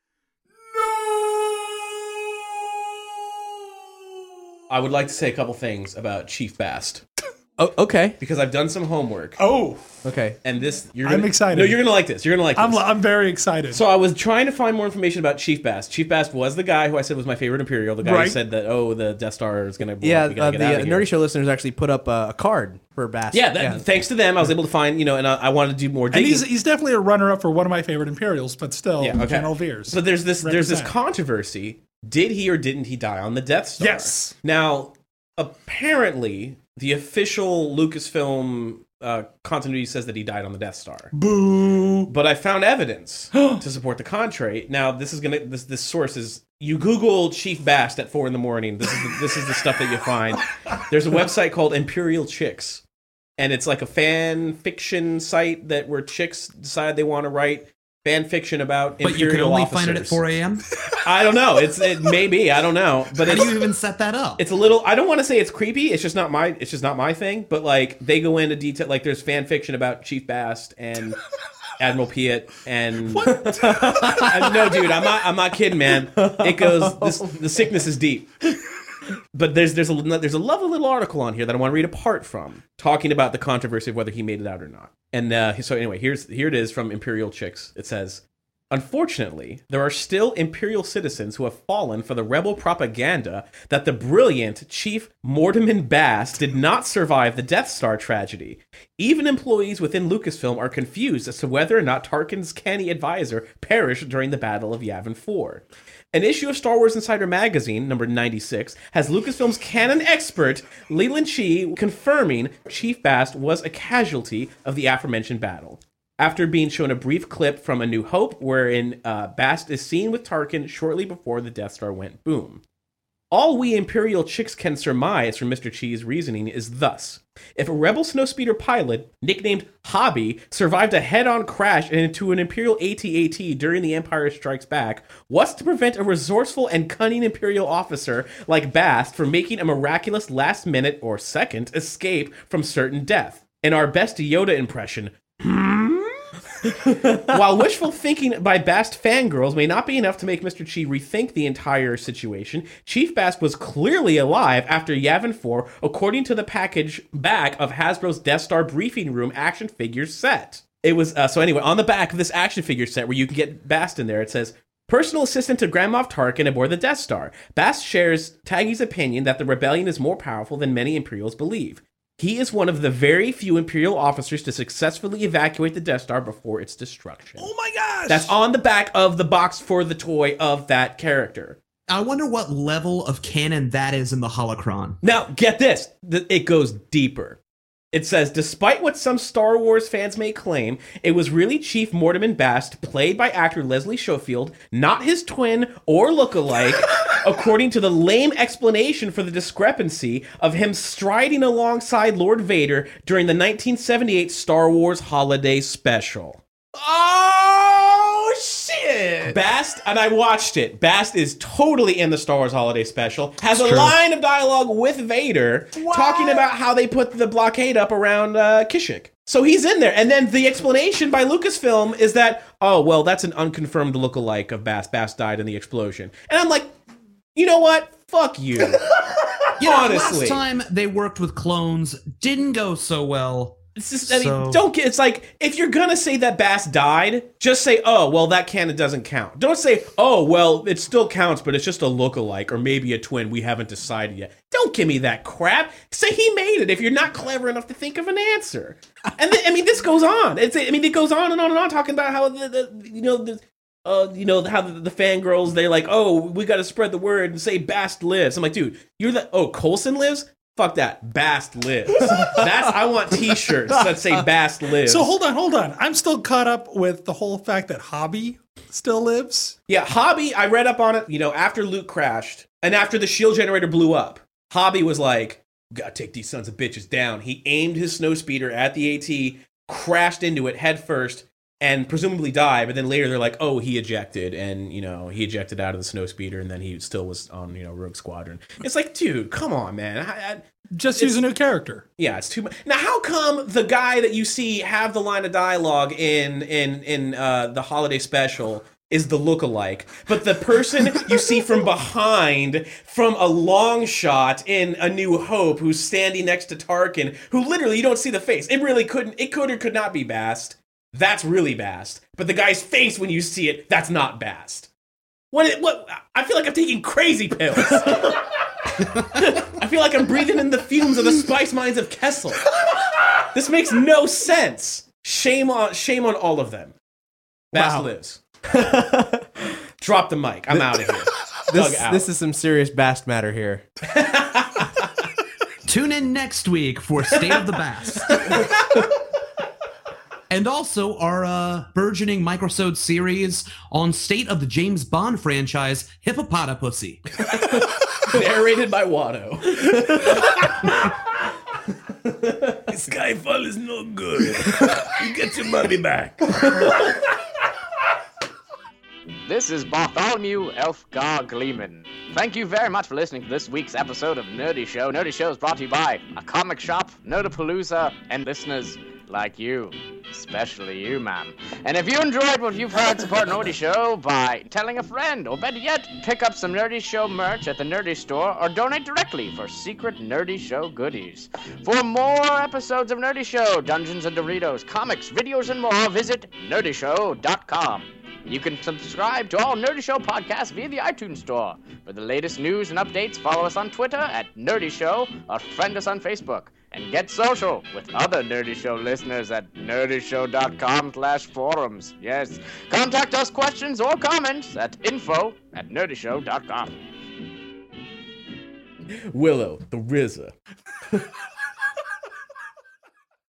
I would like to say a couple things about Chief Bast. Oh, okay. Because I've done some homework. Oh, okay. And this, you're I'm gonna, excited. No, you're gonna like this. You're gonna like this. I'm, I'm very excited. So I was trying to find more information about Chief Bast. Chief Bast was the guy who I said was my favorite Imperial. The guy Right. who said that, oh, the Death Star is gonna blow Yeah, up. We gotta uh, get the out uh, of here. Nerdy Show listeners actually put up uh, a card for Bast. Yeah, that, thanks to them, I was able to find, you know, and I, I wanted to do more and digging. he's, he's definitely a runner-up for one of my favorite Imperials, but still, Yeah, okay. General Veers. So there's this there's this Represent. controversy Did he or didn't he die on the Death Star? Yes. Now, apparently, the official Lucasfilm uh, continuity says that he died on the Death Star. Boo. But I found evidence to support the contrary. Now, this is gonna this this source is you Google Chief Bast at four in the morning. This is the, this is the stuff that you find. There's a website called Imperial Chicks, and it's like a fan fiction site that where chicks decide they want to write fan fiction about but Imperial you can only officers. find it at four a.m. I don't know. It's it maybe I don't know. But how it's, do you even set that up? It's a little. I don't want to say it's creepy. It's just not my. It's just not my thing. But like they go into detail. Like there's fan fiction about Chief Bast and Admiral Piet and. What? No, dude. I'm not. I'm not kidding, man. It goes. This, the sickness is deep. But there's there's a there's a lovely little article on here that I want to read a part from, talking about the controversy of whether he made it out or not. And uh, so anyway, here's here it is from Imperial Chicks. It says, unfortunately, there are still Imperial citizens who have fallen for the rebel propaganda that the brilliant Chief Mortimer Bast did not survive the Death Star tragedy. Even employees within Lucasfilm are confused as to whether or not Tarkin's canny advisor perished during the Battle of Yavin four. An issue of Star Wars Insider magazine, number ninety-six, has Lucasfilm's canon expert, Leland Chee, confirming Chief Bast was a casualty of the aforementioned battle. After being shown a brief clip from A New Hope, wherein uh, Bast is seen with Tarkin shortly before the Death Star went boom. All we Imperial Chicks can surmise from Mister Chee's reasoning is thus. If a rebel snowspeeder pilot, nicknamed Hobby, survived a head-on crash into an Imperial A T A T during The Empire Strikes Back, what's to prevent a resourceful and cunning Imperial officer like Bast from making a miraculous last-minute or second escape from certain death? In our best Yoda impression, while wishful thinking by Bast fangirls may not be enough to make Mister Chee rethink the entire situation, Chief Bast was clearly alive after Yavin four, according to the package back of Hasbro's Death Star briefing room action figure set. It was, uh, so anyway, on the back of this action figure set where you can get Bast in there, it says, personal assistant to Grand Moff Tarkin aboard the Death Star. Bast shares Taggy's opinion that the rebellion is more powerful than many Imperials believe. He is one of the very few Imperial officers to successfully evacuate the Death Star before its destruction. Oh my gosh! That's on the back of the box for the toy of that character. I wonder what level of canon that is in the holocron. Now, get this. It goes deeper. It says, despite what some Star Wars fans may claim, it was really Chief Mortimer Bast, played by actor Leslie Schofield, not his twin or lookalike, according to the lame explanation for the discrepancy of him striding alongside Lord Vader during the nineteen seventy-eight Star Wars Holiday Special. Oh, shit! Bast, and I watched it, Bast is totally in the Star Wars Holiday Special, has It's a true. line of dialogue with Vader What? talking about how they put the blockade up around uh, Kashyyyk. So he's in there, and then the explanation by Lucasfilm is that, oh, well, that's an unconfirmed lookalike of Bast. Bast died in the explosion. And I'm like, you know what? Fuck you. You know, Honestly. last time they worked with clones didn't go so well. It's just, I mean, So- don't get, it's like, if you're gonna say that Bast died, just say, oh, well, that canon doesn't count. Don't say, oh, well, it still counts, but it's just a lookalike, or maybe a twin, we haven't decided yet. Don't give me that crap. Say he made it if you're not clever enough to think of an answer. And then, I mean, this goes on. It's, I mean, it goes on and on and on, talking about how, the, the you know, the, uh, you know, how the, the fangirls, they're like, oh, we gotta spread the word and say Bast lives. I'm like, dude, you're the, oh, Coulson lives? Fuck that. Bast lives. That's, I want t-shirts that say Bast lives. So hold on, hold on. I'm still caught up with the whole fact that Hobby still lives. Yeah, Hobby, I read up on it, you know, after Luke crashed and after the shield generator blew up, Hobby was like, gotta take these sons of bitches down. He aimed his snowspeeder at the AT, crashed into it head first, and presumably died, but then later they're like, oh, he ejected, and, you know, he ejected out of the snowspeeder, and then he still was on, you know, Rogue Squadron. It's like, dude, come on, man. I, I, Just use a new character. Yeah, it's too much. Now, how come the guy that you see have the line of dialogue in in in uh, the holiday special is the lookalike, but the person you see from behind, from a long shot in A New Hope, who's standing next to Tarkin, who literally you don't see the face. It really couldn't. It could or could not be Bast. That's really Bast. But the guy's face when you see it, that's not Bast. What? What? I feel like I'm taking crazy pills. I feel like I'm breathing in the fumes of the spice mines of Kessel. This makes no sense. Shame on, shame on all of them. Bast Wow. lives. Drop the mic. I'm out of here. This, out. this is some serious Bast matter here. Tune in next week for State of the Bass. And also our uh, burgeoning microsode series on State of the James Bond franchise, Hippopotapussy. Narrated by Watto. Skyfall is no good. You get your money back. This is Bartholomew Elfgar Gleeman. Thank you very much for listening to this week's episode of Nerdy Show. Nerdy Show is brought to you by a comic shop, Nerdapalooza, and listeners like you. Especially you, ma'am. And if you enjoyed what you've heard, support Nerdy Show by telling a friend, or better yet, pick up some Nerdy Show merch at the Nerdy Store, or donate directly for secret Nerdy Show goodies. For more episodes of Nerdy Show, Dungeons and Doritos, comics, videos, and more, visit nerdy show dot com. You can subscribe to all Nerdy Show podcasts via the iTunes Store. For the latest news and updates, follow us on Twitter at Nerdy Show, or friend us on Facebook. And get social with other Nerdy Show listeners at nerdy show dot com slash forums. Yes, contact us questions or comments at info at nerdy show dot com. Willow, the R Z A.